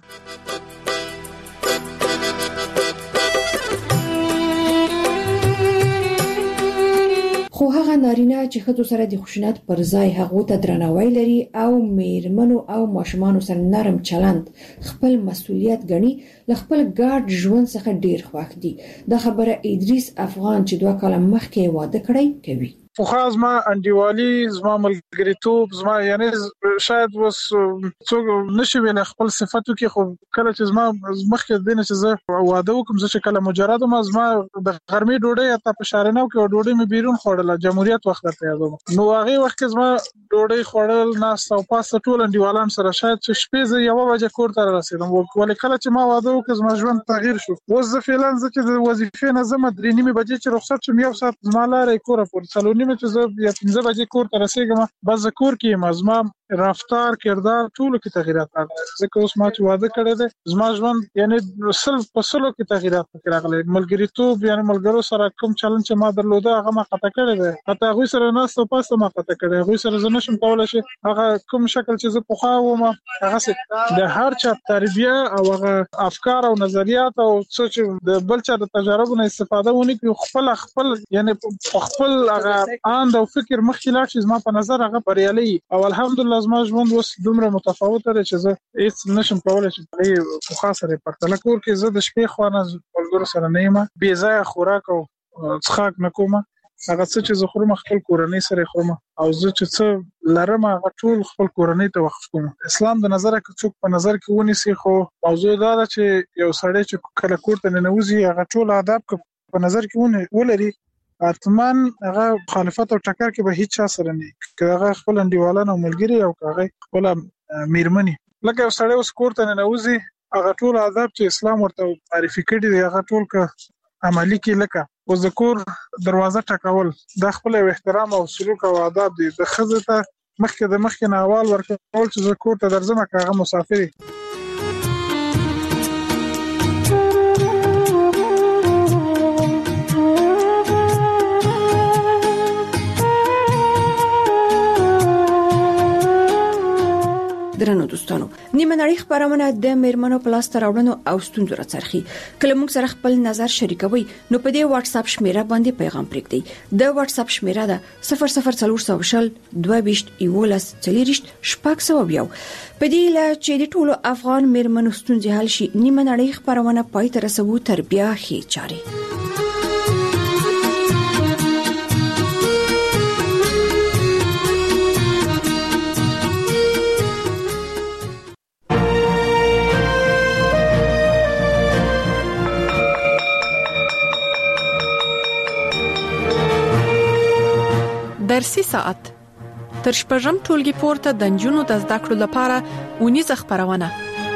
خو هغه نارینه چې ښځو سره د خشونت پر ځای هغو ته درناوی لري او میرمنو او ماشومانو سره نرم چلند خپل مسؤلیت ګڼي له خپل ګډ ژوند څخه ډیر خوښ دي. دا خبره ادریس افغان چې دوه کاله مخکې واده کړی کوي. خو خاص ما انډیوالي زما ملګریتوب زما یعنی شاید وس څوک نشي ویل خپل صفاتو کې، خو کله چې زما مخکې دینه چې زه واده وکم زه چې کله مجرد ما زما د غرمې ډوډۍ اته په شارناو کې ډوډۍ مې بیرون خوړله، جمهوریت وخت ته یادوم. نو هغه وخت کې زما ډوډۍ خوړل ناست او پاسته ټول انډیوالان سره شاید چې شپې زه یو بجې کور ته رسیدم، ولې کله چې ما واده وکړ زما ژوند تغییر شو. اوس زه فعلا زه چې د وظیفې نه زما درې نیمې بجې چې رخصت شم یو ساعت زما لارې کوره پورې څلور نیمې چې زه یا پنځه بجې کور ته رسیږم بس زه کور کې یم. زما رفتار کردار ټولو کې تغییرات راغلي، ځکه اوس ما چې واده کړی دی زما ژوند یعنی سل په سلو کې تغییرات پکې راغلي. ملګریتوب یعنی ملګرو سره کوم چلند چې ما درلوده هغه ما قطع کړی دی، حتی هغوی سره ناست او پاسته ما قطع کړی، هغوی سره زه نشم کولی چې هغه کوم شکل چې زه پخوا وم هغسې د هر چا تربیه او هغه افکار او نظریات او څه چې د بل چا د تجاربو نه استفاده ونه کړي، خپل خپل یعنی په خپل هغه اند او فکر مخکې لاړ شي، زما په نظر هغه بریالی او الحمدلله زما ژوند اوس دومره متفاوته دی چې زه هیڅ نشم کولی چې په هغې پخوا سره یې پرتله. کور کې زه د شپې خوا نه ملګرو سره نه یم، بې ځایه خوراک او څښاک نه کوم، هغه څه چې زه خورم خپل کورنۍ سره خورم او زه چې څه لرم هغه ټول خپل کورنۍ ته وقف کوم. اسلام د نظره که څوک په نظر کې ونیسي، خو موضوع دا ده چې یو سړی چې کله کور ته ننوځي هغه ټول آداب که په نظر کې ولري حتماً هغه مخالفت او ټکر کې به هیڅ چا سره نه که هغه خپل انډیوالان او ملګري او که هغه خپله میرمنې. لکه یو سړی اوس کور ته ننوځي هغه ټول آداب چې اسلام ورته معرفي کړي دي هغه ټول ک عملی کې لکه او ذکر دروازه ټکول د خپل احترام او سلوک او آداب دي د خزه ته مخکې د مخکې نه اول ورکول چې ذکر ته درځنه کاغه مسافر درنو دوستانو نیمه نړۍ خبرونه د میرمنو پلاس تراوړنو او ستونزو راڅرخي کله موږ سره خپل نظر شریکوي نو په دې واتس اپ شمیره باندې پیغام پرېږدئ د واتس اپ شمیره ده صفر صفر څلور سوشل دوه بیشت یولس چلیریشت شپږ سو بیاو په دې لا چې د ټولو افغان میرمنو ستونزې حل شي نیمه نړۍ خبرونه پای ته رسوي تر بیا هي چاري درسي ساعت تر شپږم ټولګي پورته د نجونو د زده کړو لپاره ونیزه خبرونه.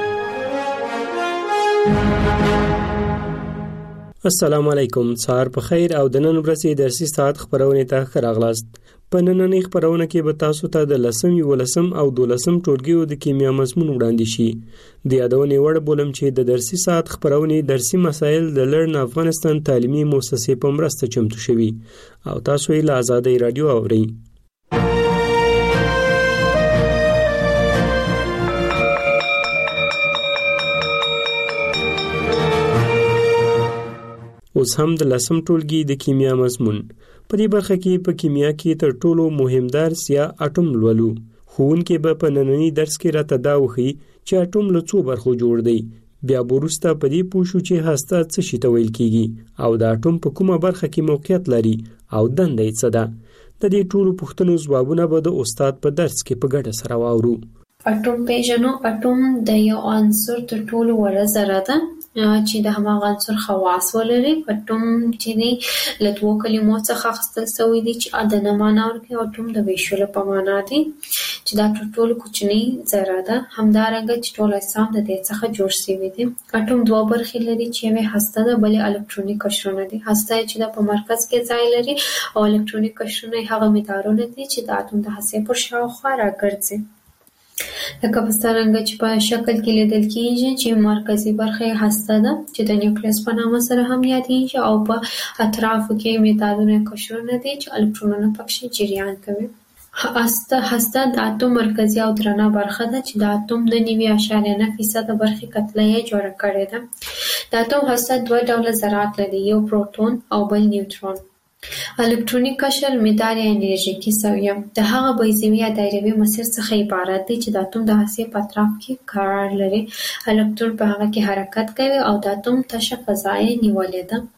السلام علیکم، سهار په خیر او د نن ورځې درسي ساعت خبرونه ته راغلاست. په نننۍ خبرونه کې به تاسو ته د لسم یولسم او دولسم ټولګیو د کیمیا مضمون وړاندې شي. د یادونې وړ بولم چې د درسي ساعت خبرونه درسي مسایل د لرن افغانستان تعلیمي مؤسسې په مرسته چمتو شوي او تاسو یې له آزادۍ رادیو اورئ. اوس هم د لسم ټولګي د کیمیا مضمون. په دې برخه کې په کیمیا کې تر ټولو مهم درس یا اټوم لولو. ښوونکی به په نننۍ درس کې راته دا وښيي چې اټوم له څو برخو جوړ دی. بیا وروسته په دې پوه شو چې هسته څه شي ته ویل کیږي او د اټوم په کومه برخه کې موقعیت لري او دنده یې څه ده. د دې ټولو پوښتنو ځوابونه به د استاد په درس کې په ګډه سره واورو. اټوم پیژنو. اټوم د یو عنصر تر ټولو وړه ذره ده چې د هماغه عنصر خواص ولري. اټوم چې دی له دوو کلمو څخه اخیستل شوی دی چې عدد معنا ورکوي. اټوم د ویشلو په معنا دی چې دا تر ټولو کوچنی ذره ده. همدارنګه چې ټول اجسام د دې څخه جوړ شوي دي. اټوم دوه برخې لري چې یوه هسته ده بلې الکترونیک قشرونه دي. هسته چې د په مرکز کې ځای لري او الکترونیک قشرونه هغه مدارونه دي چې د اټوم د هستې پر شاوخوا راګرځي. لکه په څرنګه چې په شکل کې لیدل کېږي چې مرکزي برخه هسته ده چې د نیوکلیس په نامه سره هم یادېږي او په اطرافو کې مدارونه قشرونه دي چې الکترونونه پکې جریان کوي. هسته هسته د اټوم مرکزي او درنه برخه ده چې د اټوم د نوي اعشاریه نه فیصد برخې کتله یې جوړه کړې ده. د اټوم هسته دوه ډوله ذرات لري، یو پروتون او بل نیوترون. الکترونیک قشر مدار یا انرژیکي سویه د هغه بیضوي یا دایروي مسیر څخه عبارت دی چې د اټوم د هستې په اطراف کې قرار لري. الکترون په هغه کې حرکت کوي او د اټوم تشه فضا یې نیولې ده.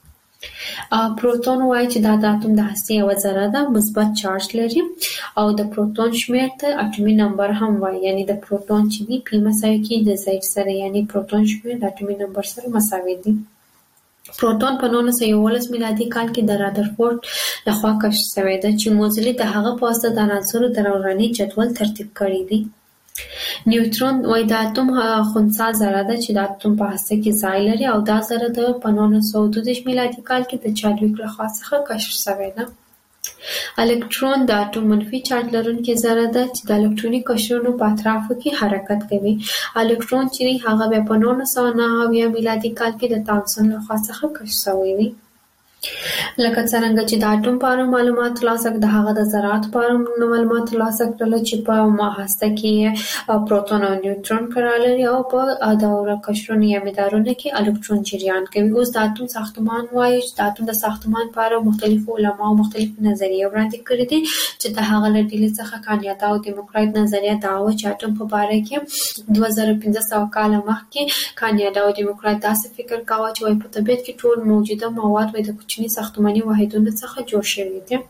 پروتون وایي چې دا د اټوم د هستې یوه ذره ده، مثبت چارج لري او د پروتون شمیر ته اټومي نمبر هم وایي. یعنی د پروتون چې دی پی مساوي کېږي د زید سره، یعنی پروتون شمیر د اټومي نمبر سره مساوي دی. پروتون په نولس سوه یوولس میلادي کال کې د رادرفورد لخوا کشف شوی دی چې موزلي د هغه په واسطه د عناصرو د دوراني جدول ترتیب کړی دی. نیوترون وایي د اټوم خنثی ذره ده چې د اټوم په هسته کې ځای لري او دا ذره د په نولس سوه دوه دېرش میلادي کال کې د چادویک لخوا څخه کشف شوی ده. الکترون د اټوم منفي چارج لرونکې ذره ده چې د الکترونیک قشرونو په اطرافو کې حرکت کوي. الکترون چې هغه بیا په نولس سوه نهه اویا میلادي کال کې د تامسون لخوا څخه کشف شوی دی. لکه څرنګه چې د اټوم په اړه معلومات ترلاسه کړل، د هغه د ذراتو په اړه معلومات ترلاسه کړل چې په هسته کې پروتون او نیوترون قرار لري او په دوره قشرونو یا مدارونو کې الکترون جریان کوي. اوس د اټوم ساختمان وایي چې د اټوم د ساختمان په اړه مختلفو علماو مختلف نظریې وړاندې کړې دي چې د هغه له ډلې څخه کانیاتا او دیموکرایت نظریه دا وه چې اټوم په باره کې دوه زره پنځه سوه کاله مخکې کانیاتا او دیموکرایت داسې فکر کاوه چې وایي په طبیعت کې ټول موجوده مواد وایي د کوچني ساختماني واحدونو څخه جوړ شوي دي.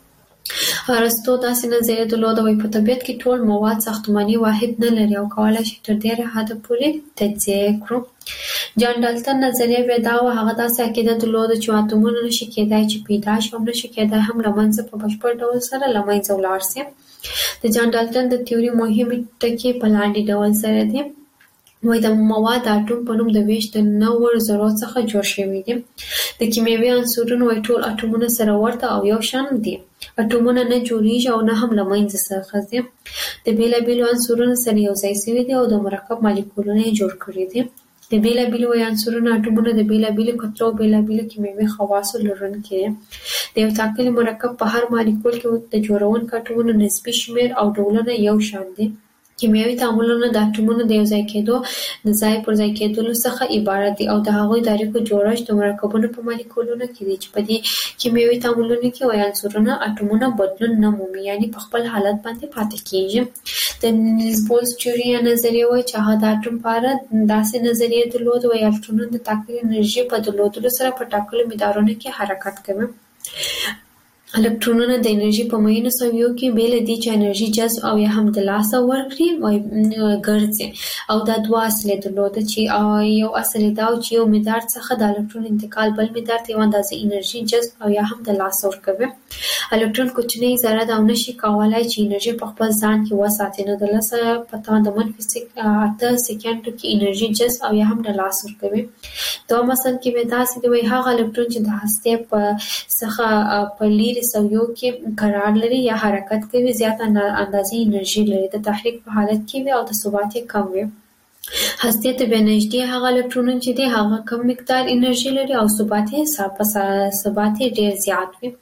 ارسطو داسې نظریه درلوده وایي په طبیعت کې ټول مواد ساختماني واحد نه لري او کولی شي تر ډېره حده پورې تجزیه کړو. جان ډالټن نظریه بیا دا وه، هغه داسې عقیده درلوده چې اتومونه نشي کېدای چې پیدا شي او نشي کېدای هم له منځه په بشپړ ډول سره له منځه ولاړ شي. د جان ډالټن د تیوري مهمې ټکي په لاندې ډول سره دي. وای د مواد اټوم په نوم د ویش د نور ذرو څخه جوړ شوی دي. د کیمیاوي عنصرونو وای ټول اټومونه سره ورته او یو شان دي. اټومونه نه جوړیږي او نه هم له منځه څخه ځي. د بیلابیلو عنصرونو سره یو ځای شوي دي او د مرکب مالیکولونه یې جوړ کړي دي. د بیلابیلو عنصرونو اټومونه د بیلابیلو کتلو بیلابیلو کیمیاوي خواصو لرونکي دي. د یو ټاکلي مرکب په هر مالیکول کې د جوړونکو اټومونو نسبي شمیر او ډولونه یو شان دي. کیمیاوي تعاملونه د اټومونو د یو ځای کېدو د ځای پر ځای کېدلو څخه عبارت دي او د هغوی د اړیکو جوړښت د مرکبونو په مالیکولونو کې دی چې په دې کیمیاوي تعاملونو کې وایي عنصرونه اټومونه بدلون نه مومي، یعنی په خپل حالت باندې پاتې کېږي. د نیلز بولز-چوریا نظریه وایي چې هغه د اټوم په اړه داسې نظریه درلوده وایي الکترونونه د ټاکلې انرژي په درلودلو سره په ټاکلو مدارونو کې حرکت کوي. الکترونونه د انرژي په معینو سویو کې بیل دي چې انرژي جذب او یا هم د لاسه ورکړي او ګرځي او دا دوه اصلي درلوده چې یو اصل دا چې یو مدار څخه د الکترون انتقال بل مدار ته یو اندازه انرژي جذب او یا هم د لاسه ورکوي. الکترون کوچنی ذره ده او نشي کولای چې انرژي په خپل ځان کې وساتي، نو د لاسه په توان د منفي اته سکندو کې انرژي جذب او یا هم د لاسه ورکوي. دوه مثال کې به داسې دی وایي هغه الکترون چې د هستې په څخه په لیرې سویو کې قرار لري یا حرکت کوي زیات اندازې انرژي لري، د تحریک په حالت کې وي او د ثبات یې کم وي. هستې ته بیا نږدې هغه الکترونونه چې دی هغه کم مقدار انرژي لري او ثبات یې ثبات یې ډېر زیات وي.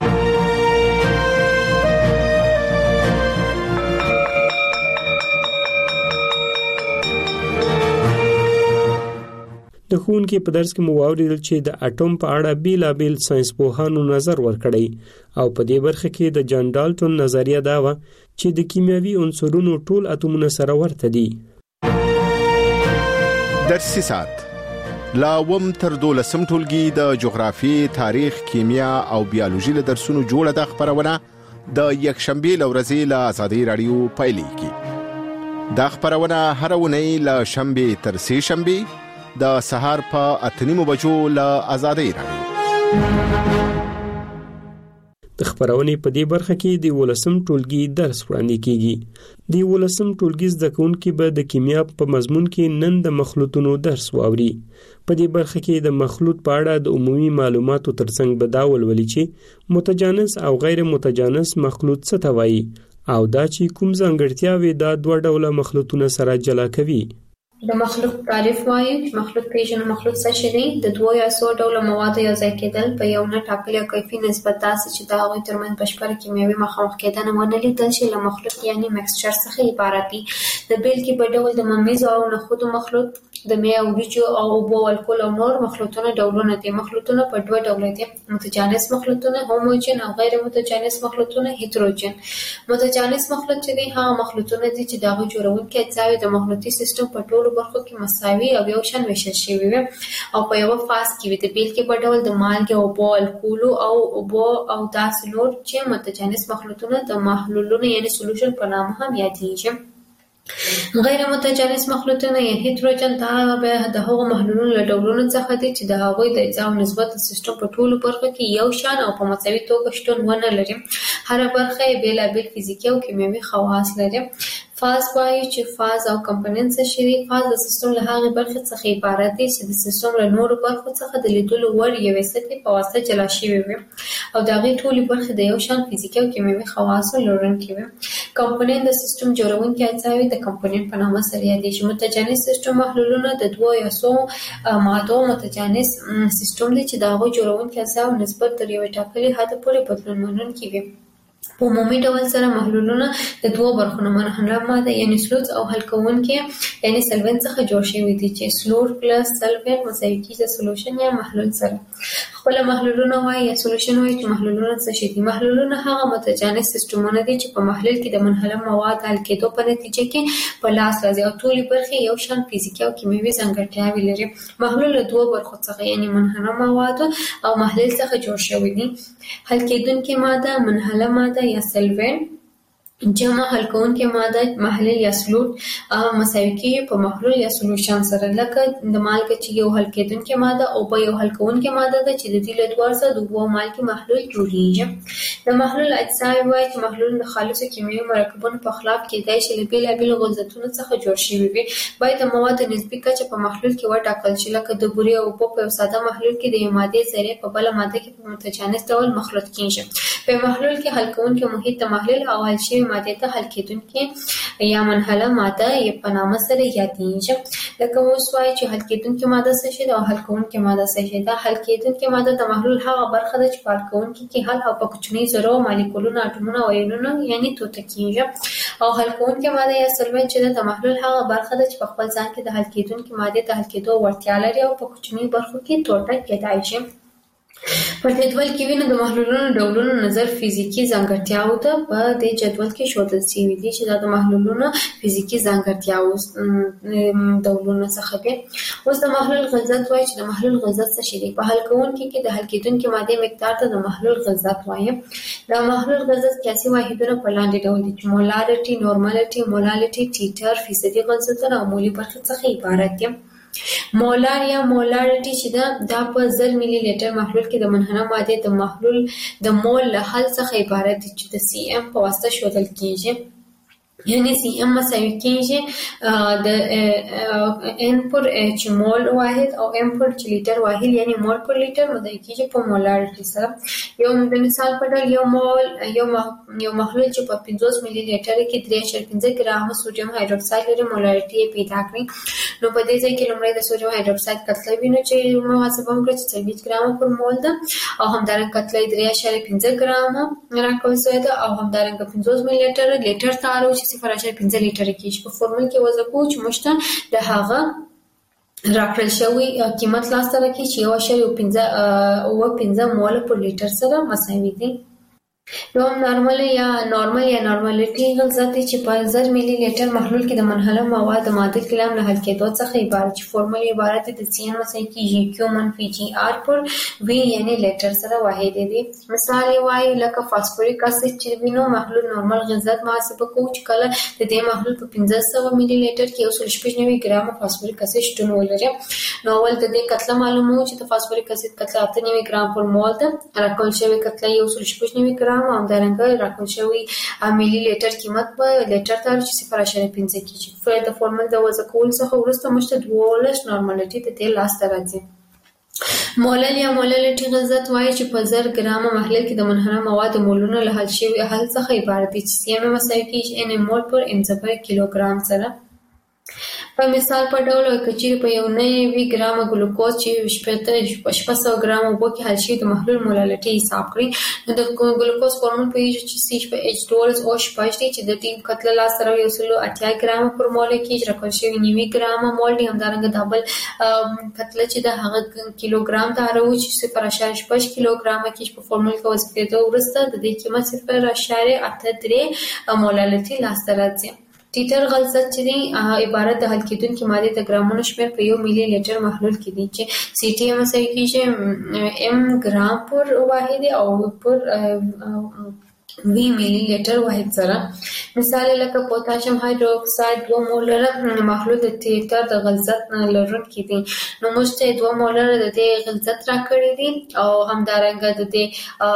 د ښوونکي په درس کې مو واورېدل چې د اټوم په اړه بیلابیل ساینسپوهانو نظر ورکړی او په دې برخه کې د جان ډالټون نظریه دا وه چې د کیمیاوي عنصرونو ټول اتومونه سره ورته دي. درسي ساعت لا اووم تر دولسم ټولګي د جغرافیې، تاریخ، کیمیا او بیولوژي له درسونو جوړه ده خپرونه د یکشنبې له ورځې له ازادۍ راډیو پیلېږي. دا خپرونه هره اونۍ له شنبې تر سې شنبې د سهار په اته نیمو بجو له ازادۍ راډیو. د خپرونې په دې برخه کې د ولسم ټولګي درس وړاندې کیږي. د ولسم ټولګي زده کوونکي به د کیمیا په مضمون کې نن د مخلوطونو درس واوري. په دې برخه کې د مخلوط په اړه د عمومي معلوماتو ترڅنګ به دا ولولي چې متجانس او غیر متجانس مخلوط څه ته وایي او دا چې کوم ځانګړتیاوې دا دوه ډوله مخلوطونه سره جلا کوي. د مخلوط تعریف وایي چې مخلوط پیژنو. مخلوط څه شی دی؟ د دوه یا څو ډوله موادو یو ځای کېدل په یو نه ټاکلي او کیفي نسبت داسې چې د هغوی ترمنځ بشپړه کیمیاوي مخامخ کېدنه ونه لیدل شي له مخلوط یعنې مکسچر څخه عبارت دي. د بیلګې په ډول د ممیزو او نخودو مخلوط، د مې او وریجو او اوبو الکول او نور مخلوطونه ډولونه دي. مخلوطونه په دوه ډوله دي: متجانس مخلوطونه هوموجن او غیر متجانس مخلوطونه هیتروجن. متجانس مخلوط چې دي هغه مخلوطونه دي چې د هغوی جوړونکي اجزاوې د مخلوطي سیستم په ټولو برخو کې مساوي او یو شان ویشل شوي وي او په یوه فاز کې وي. د بیلګې په ډول د مالګې، اوبو، الکولو او اوبو او داسې نور چې متجانس مخلوطونه د محلولونو یعنې سولوشن په نامه هم یادېږي. غیر متجانس مخلوطونه یا هیتروجن دا به د هغو محلولونو له ډولونو څخه دي چې د هغوی د اجزاو نسبت د سیستم په ټولو برخو کې یو شان او په مساوي توګه شتون ونه لري. هره برخه یې بېلابېل فزیکي او کیمیاوي خواص لري. فاز وایي چې فاز او کمپوننټ څه شي دي. فاز د سیستم له هغې برخې څخه عبارت دی چې د سیستم له نورو برخو څخه د لیدلو وړ یوې سطحې په واسطه جلا شوي وي او د هغې ټولې برخې د یو شان فزیکي او کیمیاوي خواصو لرونکي وي. کمپوننټ د سیستم جوړونکي اجزاوې د کمپوننټ په نامه سره یادېږي. متجانس سیستم محلولونه د دوو یا څو مادو متجانس سیستم دی چې د هغوی جوړونکي اجزاو نسبت تر یوې ټاکلي حده پورې بدلون منونکي وي. په عمومي ډول سره محلولونه د دوو برخو نه منحله ماده یعنې سلوټ او حل کوونکي یعنې سلوین څخه جوړ شوي دي چې سلوټ پلس سلوین مساوي کېږي سولوشن یا محلول سره. خپله محلولونه وایي یا سولوشن وایي چې محلولونه څه شي دي. محلولونه هغه متجانس سیستمونه دي چې په محلول کې د منحله مواد حل کېدو په نتیجه کې په لاس راځي او ټولې برخې یو شان فزیکي او کیمیاوي ځانګړتیاوې لري. محلول له دوو برخو څخه یعنې منحله موادو او محلول څخه جوړ شوي دي. حل کېدونکې ماده، منحله ماده یا سلوین جمع حل کوونکې ماده محلول یا سولوټ مساوي کیږي په محلول یا سولوشن سره. لکه د مالګه چې یو حل کېدونکې ماده او په یو حل کوونکې ماده ده چې د دې له دوه سره د اوبو مالګې محلول جوړیږي. د محلول اجزا وایي چې محلول د خالصو کیمیاوي مرکبونو په خلاف کېدای شي له بېلابېلو غلظتونو څخه جوړ شوي وي. باید د موادو نسبي کچه په محلول کې وټاکل شي. لکه د بورې او اوبو په یو ساده محلول کې د یو مادې ذرې په بله ماده کې په متجانس ډول مخلوط کېږي. په محلول کې حل کوونکې محیط د محلول او حل شوي مادې ته حل کېدونکې یا منحله ماده یې په نامه سره یادېږي. لکه اوس وایي چې حل کېدونکې ماده څه شی ده او حل کوونکې ماده څه شی ده. حل کېدونکې ماده د محلول هغه برخه ده چې په حل کوونکې کې حل او په کوچنۍ ذرو مالیکولونو اټومونه او ایونونه یعنې ټوټه کېږي. او حل کوونکې ماده یا سولوینټ چې ده د محلول هغه برخه ده چې په خپل ځان کې د حل کېدونکې مادې ته حل کېدو وړتیا لري او په کوچنیو برخو کې ټوټه کېدای شي. په دې جدول کې وینو د محلولونو ډولونو نظر فزیکی ځانګړتیاو ته په دې جدول کې ښودل شوي دي چې دا د محلولونو فزیکی ځانګړتیاو ډولونه څخه دي. اوس د محلول غلظت وایي چې د محلول غلظت څه شی دی. په حل کوونکي کې د حل کېدونکې مادې مقدار ته د محلول غلظت وایي. د محلول غلظت قیاسي واحدونه په لاندې ډول دي چې مولارټي، نورمالټي، مولالټي، ټیټر، فیصدي غلظتونه او مولي برخې څخه عبارت دي. مولار یا مولارټي چې ده دا په زر ملي لیټر محلول کې د منحنه مادې د محلول د مول له حل څخه عبارت دي چې د سی ام په واسطه ښودل کېږي. یعنی سی ام مساوي کېږي د ان پر چې مول واحد او ام پر چې لیټر واحد یعنی مول پر لیټر مضاعف کېږي په مولارټي سره. یو د مثال په ډول یو مول یو یو محلول چې په پنځوس ملي لیټر کې درې اعشاریه پنځه ګرام سوډیم هایدروکساید لري مولارټي پیدا کړي. نو په دې ځای کې لومړی د سوډیم هایدروکساید کتله وینو چې محاسبه وکړو چې څلوېښت ګرامه پر مول ده او همدارنګه کتله درې اعشاریه پنځه ګرامه راکول شوې ده او همدارنګه پنځوس ملي لیټر لیټر تارو چې صفر اعشاریه پنځه لیټر کېږي. په فورمول کې وضع کوو چې موږ ته د هغه راکړل شوی قیمت لاسته راکړي چې یو اعشاریه اوه پنځه موله پر لیټر سره مساوي دي. یو نارمل یا نارمل یا نارمالټي غلظت دی چې په زر ملي لیټر محلول کې د منحله مواد د ماده کلام له حل کېدو څخه عبارت چې فورمول عبارت دی د سی ان مساوي کېږي کیو منفي جي آر پر وی یعنی لیټر سره واحد دی. مثال یې وایي لکه فاسفوریک اسید چې وینو محلول نورمال غلظت محاسبه کوو چې کله د دې محلول په پنځه سوه ملي لیټر کې یو سل شپږ نوي ګرامه فاسفوریک اسید شتون ولري. نو اول د دې کتله معلوموو چې د فاسفوریک اسید کتله اته نوي ګرام پر مول ده. راکول شوې کتله یو سل شپږ نوي ګرام او همدارنګه راکول شوی ملي لیټر قیمت په لیټر تر چې صفر اعشاریه پنځه کېږي. د فورمول د وضع کولو څخه وروسته موږ ته دولس نارمالټي د دې لاسته راځي. مولل یا مولالټي غلظت وایي چې په زر ګرامه محلول کې د منحنه مواد مولونه له حل شوي حل څخه عبارت دي چې سی ام مساوي کېږي ان مول پر ام ضرب کیلوګرام سره. په مثال په ډول کچېرې په یو نوي ګرامه ګلوکوز چې شپږ سوه ګرامه اوبو کې حل شوي د محلول مولالټي حساب کړئ. نو د ګلوکوز فورمول پوهېږو چې سی په ایچ دولس او شپږ دی چې د دې کتله لاسته راوړي یو سل اتیا ګرامه پر مول کېږي. راکول شوي نوي ګرامه مول دی. همدارنګه دا بل کتله چې د هغه کیلوګرام ته راوړو چې صفر اعشاریه شپږ کیلوګرامه کېږي. په فورمول کې وضع کېدو وروسته د دې قیمت صفر اعشاریه اته درې مولالټي لاسته راځي. ټیټر غلظت چې دی عبارت د حل کېدونکې مادې د ګرامونو شمېر په یو ملي لیټر محلول کې دی چې سی ټي ام مساوي کېږي ام ګرام پر واحد او پر وی ملي لیټر واحد سره. مثال لکه پوتاشیم هایدروکساید دوه مولره محلول د ټیټر د غلظت لرونکي دي. نو موږ ته دوه مولره د دې غلظت راکړي دي او همدارنګه د دې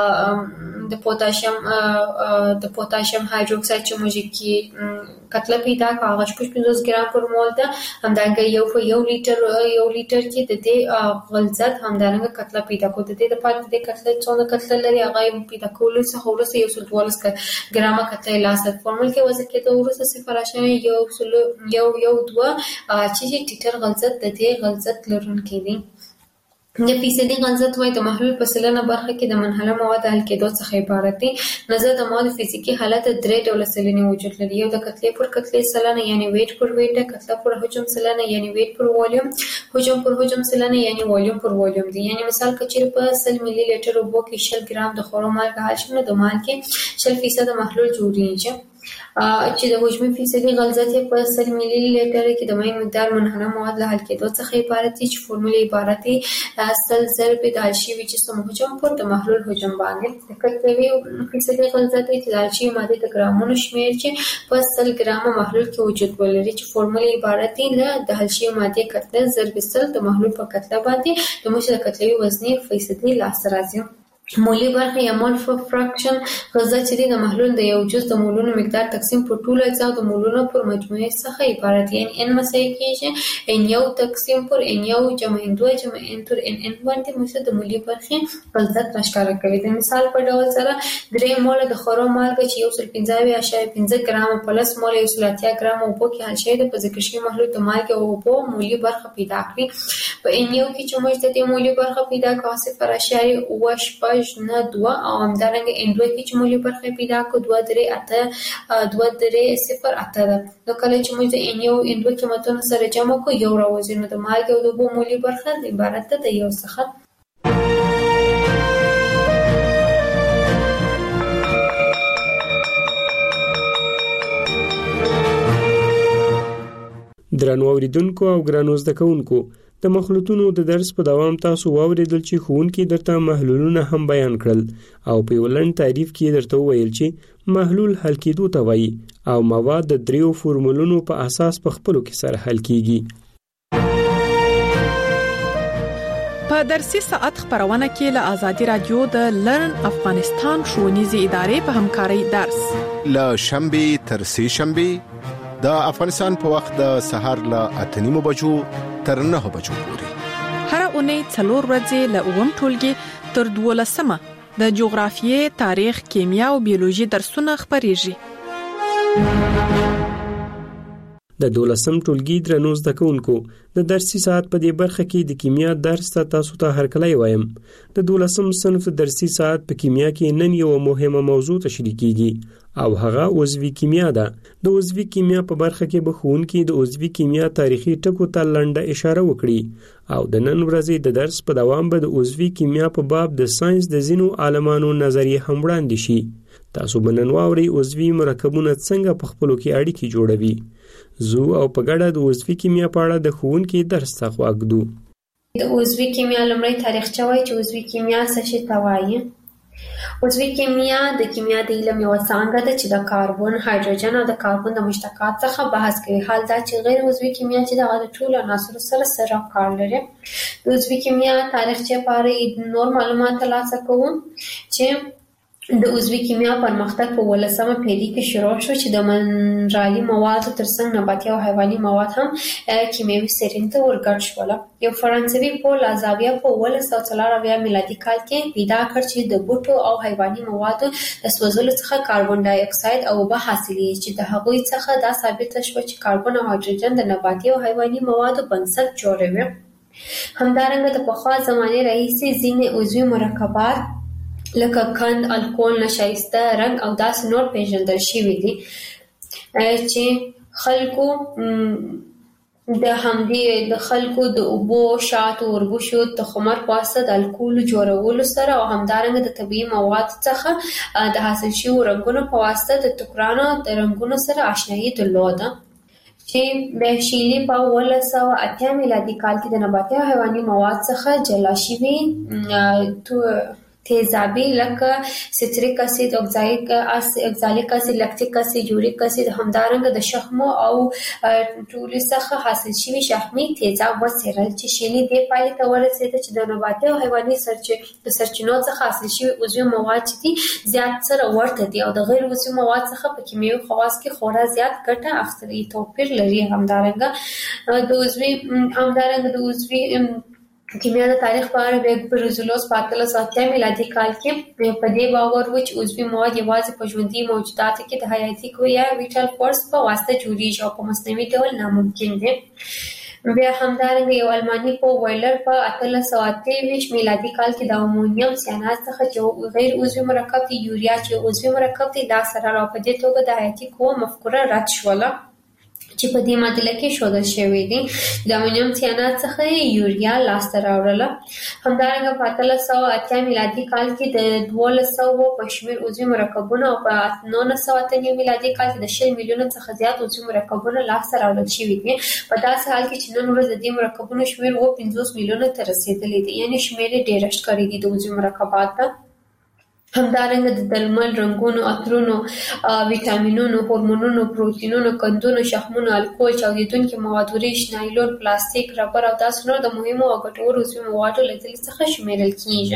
د پوتاشیم د پوتاشیم هایدروکساید چې موږ کې کتله پیدا کړه هغه شپږ پنځوس ګرام پر مول ده. همدارنګه یو په یو لیټر یو لیټر کې د دې غلظت همدارنګه کتله پیدا کړو. د دې لپاره د دې کتله څونه کتله لري هغه پیدا کولو څخه وروسته یو سل دولس ګرامه کتله لاسته فورمول کې وضع کېدو وروسته صفر اعشاریه یو سل یو یو دوه چې ټیټر غلظت د دې غلظت لرونکی دی. د فیصدي غلظت وایي د محلول په سلنه برخه کې د منحله مواد حل کېدو څخه عبارت دی. نظر د موادو فزیکي حالت درې ډوله سلنې وجود لري. یو د کتلې پر کتلې سلنه یعنی ویټ پر ویټ ده. کتله پر حجم سلنه یعنی ویټ پر والیوم. حجم پر حجم سلنه یعنی والیوم پر والیوم دی. یعنی مثال کچېرې په سل ملي لیټر اوبو کې شل ګرام د خورو مالګه حل شي نو د مالګې شل فیصده محلول جوړیږي. چې د حجمي فیصدي غلظت په سل ملي لیټر کې د مایع مقدار منحنه مواد له حل کېدو څخه عبارت دي چې فورموله عبارت دي سل ضرب د حل شوي جسم حجم پر د محلول حجم باندې د کتلوي فیصدي غلظت چې د حل شوي مادې د ګرامونو شمیر چې په سل ګرامه محلول کې وجود ولري چې فورموله عبارت دي له د حل شوي مادې کتله ضرب سل د محلول په کتله باندې د مشر کتلوي وزني فیصدي لاسته راځي. مولی برخه یا مول فراکشن غلظت چې د محلول د یو جز د مولونو مقدار تقسیم پر ټولو اجزا د مولونو پر مجموعه څخه عبارت دی. یعنی ان مساوي کېږي ان یو تقسیم پر ان یو جمع ان دوه جمع ان تر ان ان باندې موږ د مولی برخه غلظت راښکاره کوي. د مثال په ډول سره درې مول د خورو مالګه چې یو سل پنځه اویا اعشاریه پنځه ګرام پلس مول یو سل اتیا ګرام اوبو کې حل شوی د په ذکر شوي محلول د مالګې او اوبو مولی برخه پیدا کړي. په ان یو کې چې موږ د دې مولی برخه پیدا کوو صفر اعشاریه اوه شپږ نه دوه او همدارنګه ان دوه کې چې مولی برخه پیدا کو دوه درې اته دوه درې صفر اته ده. نو کله چې موږ د ان یو ان دوه قیمتونو سره جمع کو یو راوځي نو د مالګې او د اوبو مولی برخه عبارت ده د یو څخه. درنو اوریدونکو او ګرانو زده کوونکو د مخلوطونو د درس په دوام تاسو واوریدل چې ښوونکي درته محلولونه هم بیان کړل او په یو لنډ تعریف کې درته وویل چې محلول حل کېدو ته وایي او مواد د دریو فورمولونو په اساس په خپلو کې سره حل کیږي. په درسي ساعت خبرونه کې له آزادي رادیو د لرن افغانستان ښوونیزې ادارې په همکارۍ درس له شنبه تر سه شنبه د افغانستان په وخت د سهار له اته نیمو بجو تر نه بجو پورې هر اونۍ څلور ورځې له اووم ټولګي تر دولسمه د جغرافیې، تاریخ، کیمیا او بیولوژي درسونه خبريږي. د دولسم ټولګي درنو زده کوونکو د درسي ساعت په دې برخه کې د کیمیا درس ته تاسو ته هرکلی وایم. د دولسم صنف درسي ساعت په کیمیا کې نن یو مهمه موضوع تشریح کیږي او هغه عضوي کیمیا ده. د عضوي کیمیا په برخه کې به ښوونکي د عضوي کیمیا تاریخي ټکو ته لنډه اشاره وکړي او د نن ورځې د درس په دوام به د عضوي کیمیا په باب د ساينس د ځینو عالمانو نظریې هم وړاندې شي. تاسو به نن واورئ عضوي مرکبونه څنګه په خپلو کې اړیکې جوړوي. زو او په ګډه د عضوي کیمیا په اړه د ښوونکي درس ته غوږ دو. د عضوي کیمیا لومړی تاریخچه وایي چې عضوي کیمیا څه شي ته وایي. عضوي کیمیا د کیمیا د علم یوه څانګه ده چې د کاربن، هایدروجن او د کاربن د مشتقات څخه بحث کوي. حال دا چې غیر عضوي کیمیا چې دغه د ټولو عناصرو سره سره کار لري. د عضوي کیمیا تاریخچه په اړه نور معلومات ترلاسه کوو چې د عضوي کیمیا پرمختګ په ولسمه پیړۍ کې شروع شو چې د منرالي موادو ترڅنګ نباتي او حیواني مواد هم کیمیاوي سرین ته ورګډ شول. یو فرانسوي پول لازاویا په اوولس سوه څلور اویا میلادي کال کې پیدا کړ چې د بوټو او حیواني موادو د سوځولو څخه کاربن ډای اکساید او اوبه حاصلېږي چې د هغوی څخه دا ثابته شوه چې کاربن او هایدروجن د نباتي او حیواني موادو بنسټ جوړوي. همدارنګه د پخوا زمانې راهیسې ځینې عضوي مرکبات لکه کند، الکول، نشایسته رنګ او داسې نور پیژندل شوي دي چې خلکو د همدې د خلکو د اوبو، شاتو، وربشو، تخمر په واسطه د الکول جوړولو سره او همدارنګه د طبیعي موادو څخه د حاصل شویو رنګونو په واسطه د ټوکرانو د رنګونو سره آشنایي درلوده چې د شیلي په اوولس سوه اتیا میلادي کال کې د نباتي او حیواني مواد څخه جلا شوي تیزابي لکه سیتریک اسید، اکزالیک اسید، لکتیک اسید، یوریک اسید، همدارنګه د شحمو او ټولې څخه حاصل شوي شحمي تیزاب وڅېړل چې شیلي دې پایلې ته ورسېده چې د نباتي او حیواني د سرچینو څخه حاصل شوي عضوي مواد چې دي زیات سره ورته دي او د غیر عضوي مواد څخه په کیمیاوي خواص کې خورا زیات ګټه اخیستلي توپیر لري. همدارنګه د عضوي همدارنګه د عضوي کیمیا د تاریخ په اړه د برزولوس په اتلس سوه اتیا میلادي کال کې په دې باور و چې عضوي مواد یوازې په ژوندي موجوداتو کې د حیاتي قوې یا ویټال فورس په واسطه جوړیږي او په مصنوعي ډول ناممکن دي. بیا همدارنګه یو الماني په وایلر په اتلس سوه اته ویشت میلادي کال کې د امونیم سیاناز څخه چې غیر عضوي مرکب دی یوریا چې عضوي مرکب دی دا سره را په دې توګه د حیاتي قوې مفکوره رد شوله. چې په دې معادله کې ښودل شوی دی. د امونیم ثیانات څخه یوریا لاسته راوړله. همدارنګه په اتلس سوه اتیا میلادي کال کې د دولس سوه په شمېر عضوي مرکبونه او په نولس سوه اته نوي میلادي کال کې د شل میلیونه څخه زیات عضوي مرکبونه لاسته راوړل شوي دي. په داسې حال کې چې نن ورځ د دې مرکبونو شمېر اووه پنځوس میلیونه ته رسېدلی دی، یعنې شمېر یې ډېر کړی دی د عضوي مرکباتو. همدارنګه د درمل، رنګونو، عطرونو، ویټامینونو، هورمونونو، پروتینونو، قندونو، شحمونو، الکول، چاودیدونکي مواد، وریښ، نایلون، پلاستیک، ربر او داسې نور د مهمو او ګټورو عضوي موادو له ډلې څخه شمیرل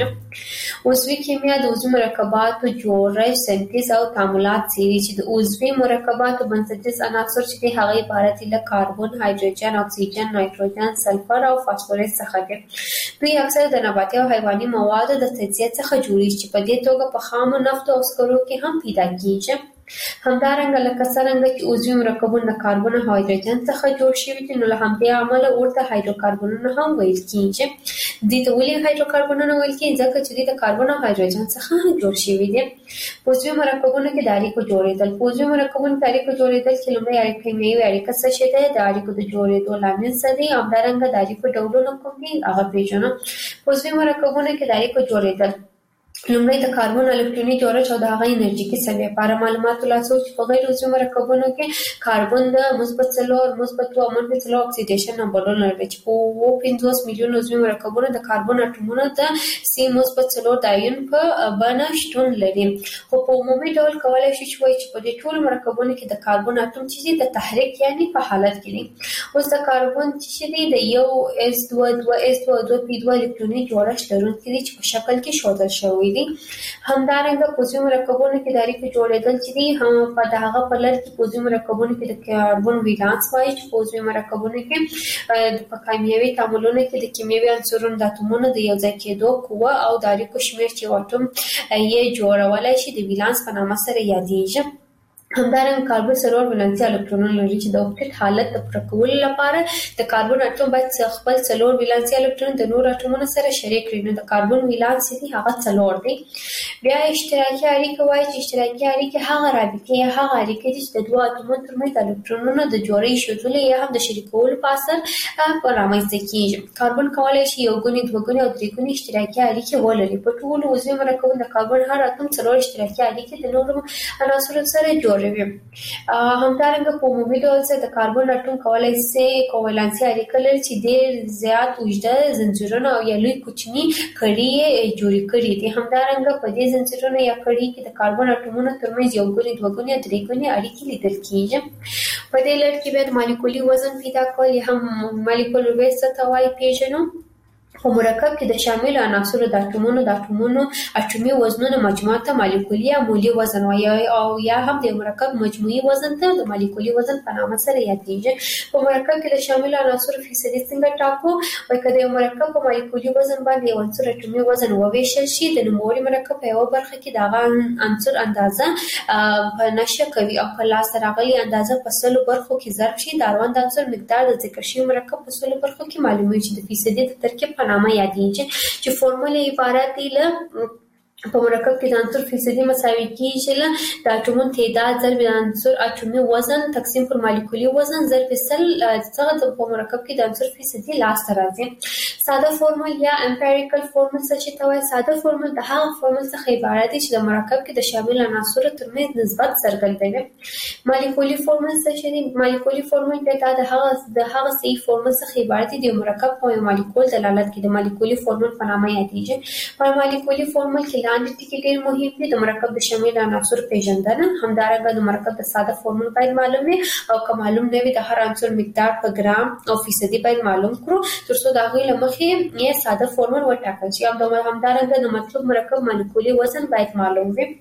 کیږي. عضوي کیمیا د عضوي مرکباتو جوړښت، سنتیز او تعاملات څیړي چې د عضوي مرکباتو بنسټیز عناصر چې دي هغه عبارت دي له کاربن، هایدروجن، اکسیجن، نایتروجن، سلفر او فاسفورس څخه دي. دوی اکثر د نباتي او حیواني موادو د تجزیه څخه جوړیږي چې په دې توګه په خامو نفتو او سکرو کې هم پیدا کیږي. همدارنګه لکه څرنګه چې عضوي مرکبونه د کاربن او هایدروجن څخه جوړ شوي دي، نو له همدې امله ورته هایدروکاربنونه هم ویل کیږي. دې ته ولې هایدروکاربنونه ویل کیږي؟ ځکه چې دوی د کاربن او هایدروجن څخه جوړ شوي دي. په عضوي مرکبونو کې د اړیکو جوړېدل. په عضوي مرکبونو کې اړیکو جوړېدل کې لومړی اړیکه کیمیاوي اړیکه څه شی ده، د اړیکو د جوړېدو لامل څه دی، همدارنګه د اړیکو ډولونه کوم دي هغه پېژنو. په عضوي مرکبونو کې د اړیکو جوړېدل لومړی د کاربن الکتروني جوړښت او د هغه انرژیکي سویې لپاره معلوماتو لاسو چې په غیر عضوي مرکبونو کې کاربن د مثبت څلور، مثبت اوه، منفي څلور اکسیډیشن نمبرونه لري چې په اووه پنځوس میلیون عضوي مرکبونو د کاربن اټومونو د سی مثبت څلور د آیون په بڼه شتون لري. خو په عمومي ډول کولای شو چې وایي چې په دې ټولو مرکبونو کې د کاربن اټوم چې د تحریک یعنی په حالت کې دي. اوس د کاربن چې دی د یو اس دوه دوه اس دوه دوه پی دوه الکتروني جوړښت لرونکي دي چې په شکل کې ښودل شوی دي. همدارنګه په عضوي مرکبونو کې د اړیکو جوړېدل چې دي هم په دغه په لړ کې په عضوي مرکبونو کې د کاربن ولانس وایي چې په عضوي مرکبونو کې په کیمیاوي تعاملونو کې د کیمیاوي عنصرونو د اتومونو د یو ځای کېدو قوه او د اړیکو شمېر چې اټوم یې جوړولای شي د ولانس په نامه سره یادېږي. همدارنګه کاربن څلور ولانسي الکترونونه لري چې د اوکټیټ حالت د پوره کولو لپاره د کاربن اټوم باید خپل څلور ولانسي الکترون د نور اټومونو سره شریک کړي. نو د کاربن ولانس دی هغه څلور دی. بیا اشتراکي اړیکه وایي چې اشتراکي اړیکه هغه رابطه یا هغه اړیکه دي چې د دوه اټومونو ترمنځ د الکترونونو د جوړې شدول یا هم د شریکولو په اثر په رامنځته کیږي. کاربن کولای شي یو ګونی، دوه ګونی او درې ګونی اشتراکي اړیکې ولري. په ټولو عضوي مرکبونو د کاربن هر اتوم څلور اشتراکي اړیکې د نورو عناصرو سره جوړوي. همدارنګه په عمومي ډول سره د کاربن اټوم کولای شي کوولانسي اړیکه لري چې ډېر زیات اوږده زنجیرونه او یا لوی کوچني کړي یې جوړ کړي دي. همدارنګه په دې زنجیرونو یا کړي کې د کاربن اټومونو ترمنځ یو ګونی، دوه ګونی او درې ګونی اړیکې لیدل کیږي. په دې لړ کې بیا د مالیکولي وزن پیدا کول یا هم مالیکولر ویټ څه ته وایي پیژنو. په مرکب کې د شامل عناصرو د اټومونو د اټومونو اټومي وزنونو مجموعه ته مالیکولي یا مولي وزن وایي او یا هم د مرکب مجموعي وزن ته د مالیکولي وزن په نامه سره یادېږي. په مرکب کې د شامل عناصرو فیصدي څنګه ټاکو؟ وایي که د مرکب په مالیکولي وزن باندې یو عنصر اټومي وزن وویشل شي، د نوموړي مرکب په یوه برخه کې د هغه عنصر اندازه په نشه کوي او په لاس راغلي اندازه په سلو برخو کې ضرب شي، د اړوند عنصر مقدار د ذکر شوي مرکب په سلو برخو کې معلومیږي چې د فیصدي د ترکیب په نامه یادېږي چې فورمول عبارت دی له په مرکب کې د عنصر فیصدي مساوي کیږي له د اټومونو تعداد ضرب د عنصر اټومي وزن تقسیم پر مالیکولي وزن ضرب سل څخه په مرکب کې د عنصر فیصدي لاسته راځي. ساده فورمول یا امپیریکل فورمول څه ته وایي؟ ساده فورمول د هغه فورمول څخه عبارت دی چې د مرکب کې د شامل عناصرو ترمنځ نسبت څرګندوي. مالیکولي فورمول څه دی؟ مالیکولي فورمول دا د هغه د هغه صحیح فورمول څخه عبارت دی د مرکب په مالیکول دلالت کوي. د مالیکولي فورمول په نامه یادېږي. په مالیکولي فورمول کې لاندې ټکي ډېر مهم دي. د مرکب د شامل عناصرو پیژندنه، همدارنګه د مرکب د ساده فورمول باید معلوم وي او که معلوم نه وي د هر عنصر مقدار په ګرام او فیصدي باید معلوم کړو ترڅو د هغوی له مخې یې ساده فورمول وټاکل شي. همدارنګه د مطلوب مرکب مالیکولي وزن باید معلوم وي.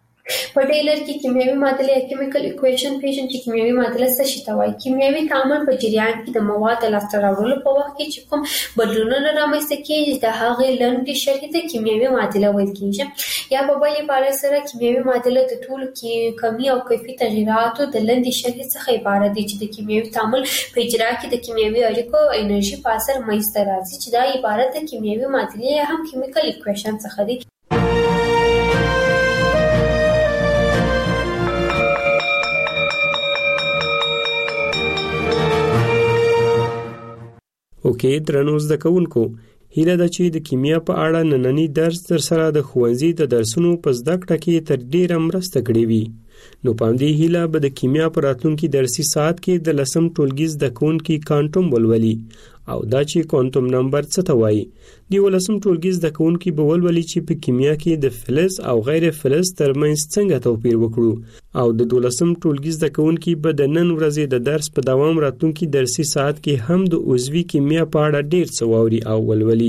په دې لړ کې کیمیاوي معادله یا کیمیکل ایکویشن پیژنئ چې کیمیاوي معادله څه شي ته وایي. کیمیاوي تعامل په جریان کې د مواد د لاسته راوړلو په وخت کې چې کوم بدلونونه رامنځته کېږي د هغې لنډې شرحې ته کیمیاوي معادله ویل کېږي. یا په بل عبارت سره کیمیاوي معادله د ټولو کمي او کیفي تغیراتو د لنډې شرحې څخه عبارت دی چې د کیمیاوي تعامل په اجرا کې د کیمیاوي اړیکو انرژي په اثر منځته راځي چې دا عبارت د کیمیاوي معادلې یا هم کیمیکل ایکویشن څخه دی. اوکې درنو زده کوونکو، هیله ده چې د کیمیا په اړه نننی درس تر سره د ښوونځي د درسونو په زده کړه کې تر ډیره مرسته کړې وي. نو په همدې هیله به د کیمیا په راتلونکي درسي ساعت کې د لسم ټولګي زده کوونکي کوانټم ولولي، او دا چې کوانټم نمبر څه ته وایي. د یولسم ټولګي زده کوونکي به ولولي چې په کیمیا کې د فلز او غیر فلز ترمنځ څنګه توپیر وکړو، او د دولسم ټولګي زده کوونکي به د نن ورځې د درس په دوام راتلونکي درسي ساعت کې هم د عضوي کیمیا په اړه ډیر څه واوري او ولولي.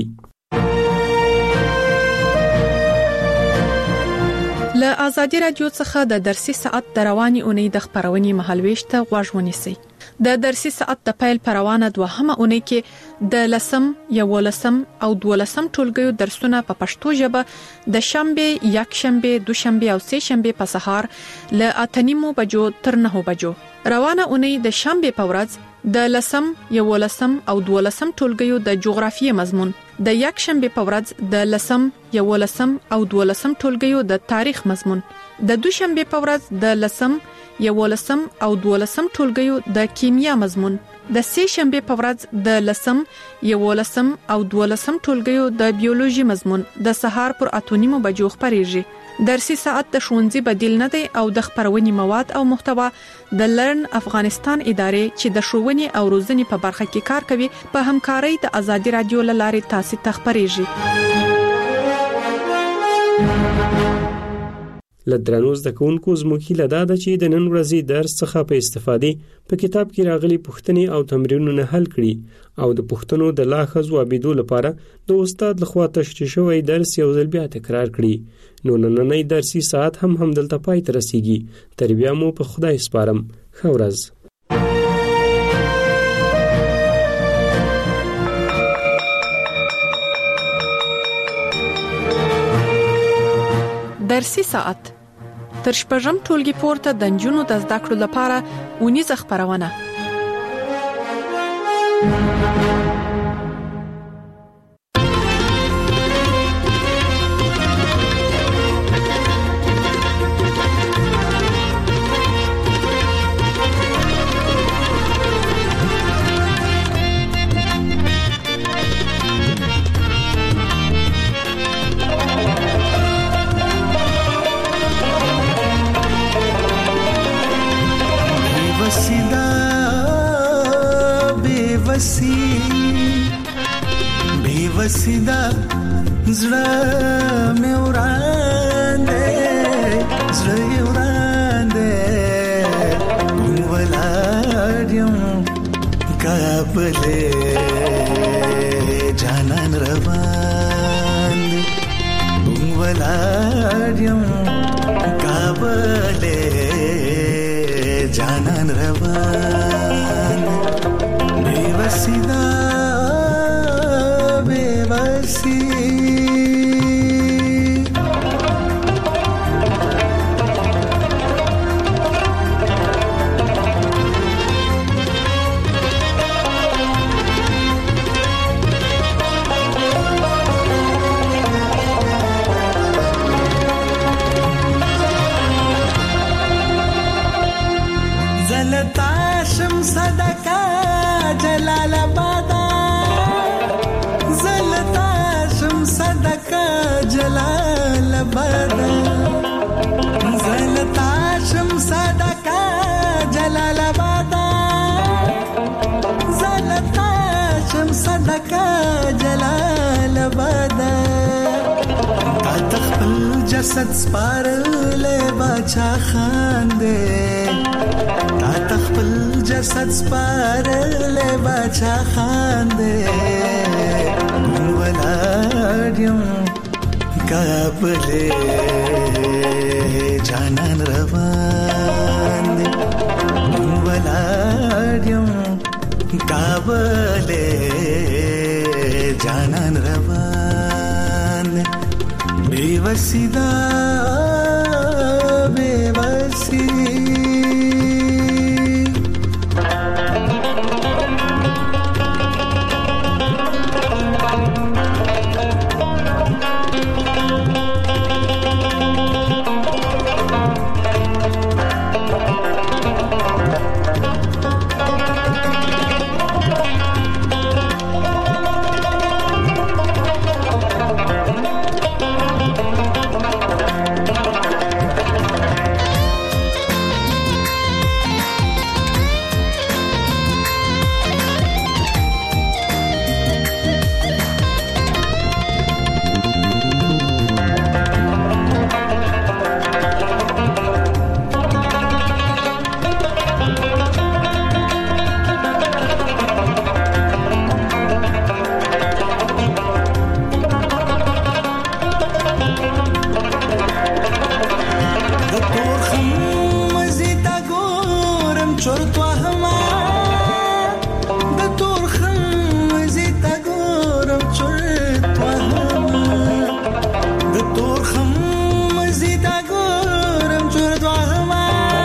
له آزادي رادیو څخه د درسي ساعت د رواني اونۍ د خبرونې مهالويش ته غوږ ونیسئ. د درسي ساعت د پیل پروانه دوهمه اونۍ کې د لسم، یولسم او دولسم ټولګیو درسونه په پښتو ژبه د شنبه، یک شنبه، دوشنبه او سه شنبه په سهار له اتنیمو بجو تر نهو بجو. روانه اونۍ د شنبه په ورځ د لسم، یولسم او دولسم ټولګیو د جغرافیې مضمون، د یک شنبه په ورځ د لسم، یولسم او دولسم ټولګیو د تاریخ مضمون، د دوشنبه په ورځ د لسم، یولسم او دولسم ټولګیو د کیمیا مضمون، د سه شنبه په ورځ د لسم، یولسم او دولسم ټولګیو د بیولوژي مضمون د سهار پر اتونیمو بجو خبريږي. درسي ساعت د ښوونځي بدیل نه دی او د خبرونې مواد او محتوا د لرن افغانستان ادارې چې د ښوونې او روزنې په برخه کې کار کوي په همکارۍ د آزادي رادیو لارې تاسو ته خبريږي. لدرانو زده کوونکو زموږ هیله ده چې د نن ورځې درس څخه په استفادې په کتاب کې راغلي پوښتنې او تمرینونه حل کړي او د پوښتنو د لا ښه ځوابېدو لپاره د استاد لخوا تشریح شوی درس یو ځل بیا تکرار کړي. نو نننی درسي ساعت هم همدلته پای ته رسیږي. تر بیا مو په خدای سپارم. ښه ورځ. درسي ساعت تر شپږم ټولګي پورته د نجونو د زده کړو لپاره اونیزه خبرونه. बेवसीदा زړه مې وراندې زړه وراندې ولادم کابلې جانان روان ولادم کابلې جانان روان बेवसीदा बेवसी जलता शम्स दका जलालाबाद जलता शम्स दका जलालाबाद जलता शम्स दका जलालाबाद जलता शम्स दका जलालाबाद تا تخپل جسد سپارلې باچا خان دې تا تخپل جسد سپارلې باچا خان دې ولادم کابلې جانان روان دې ولادم کابلې جانان روان دې बेवसीदा बेवसी چورتوا هما د تور خم زیتا ګورم چورتوا هما د تور خم زیتا ګورم چورتوا هما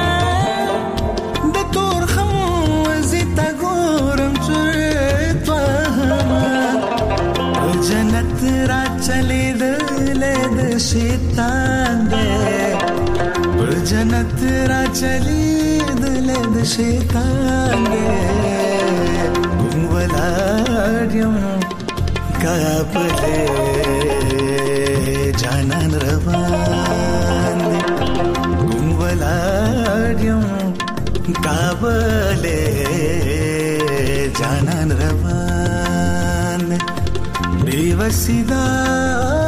د تور خم زیتا ګورم چورتوا هما جنت را چلے دلے د شیطان دے جنت را چلی دلے د شیطان دے ګولاډیم کاپلے جانان روان ګولاډیم کاپلے جانان روان بیوسیدا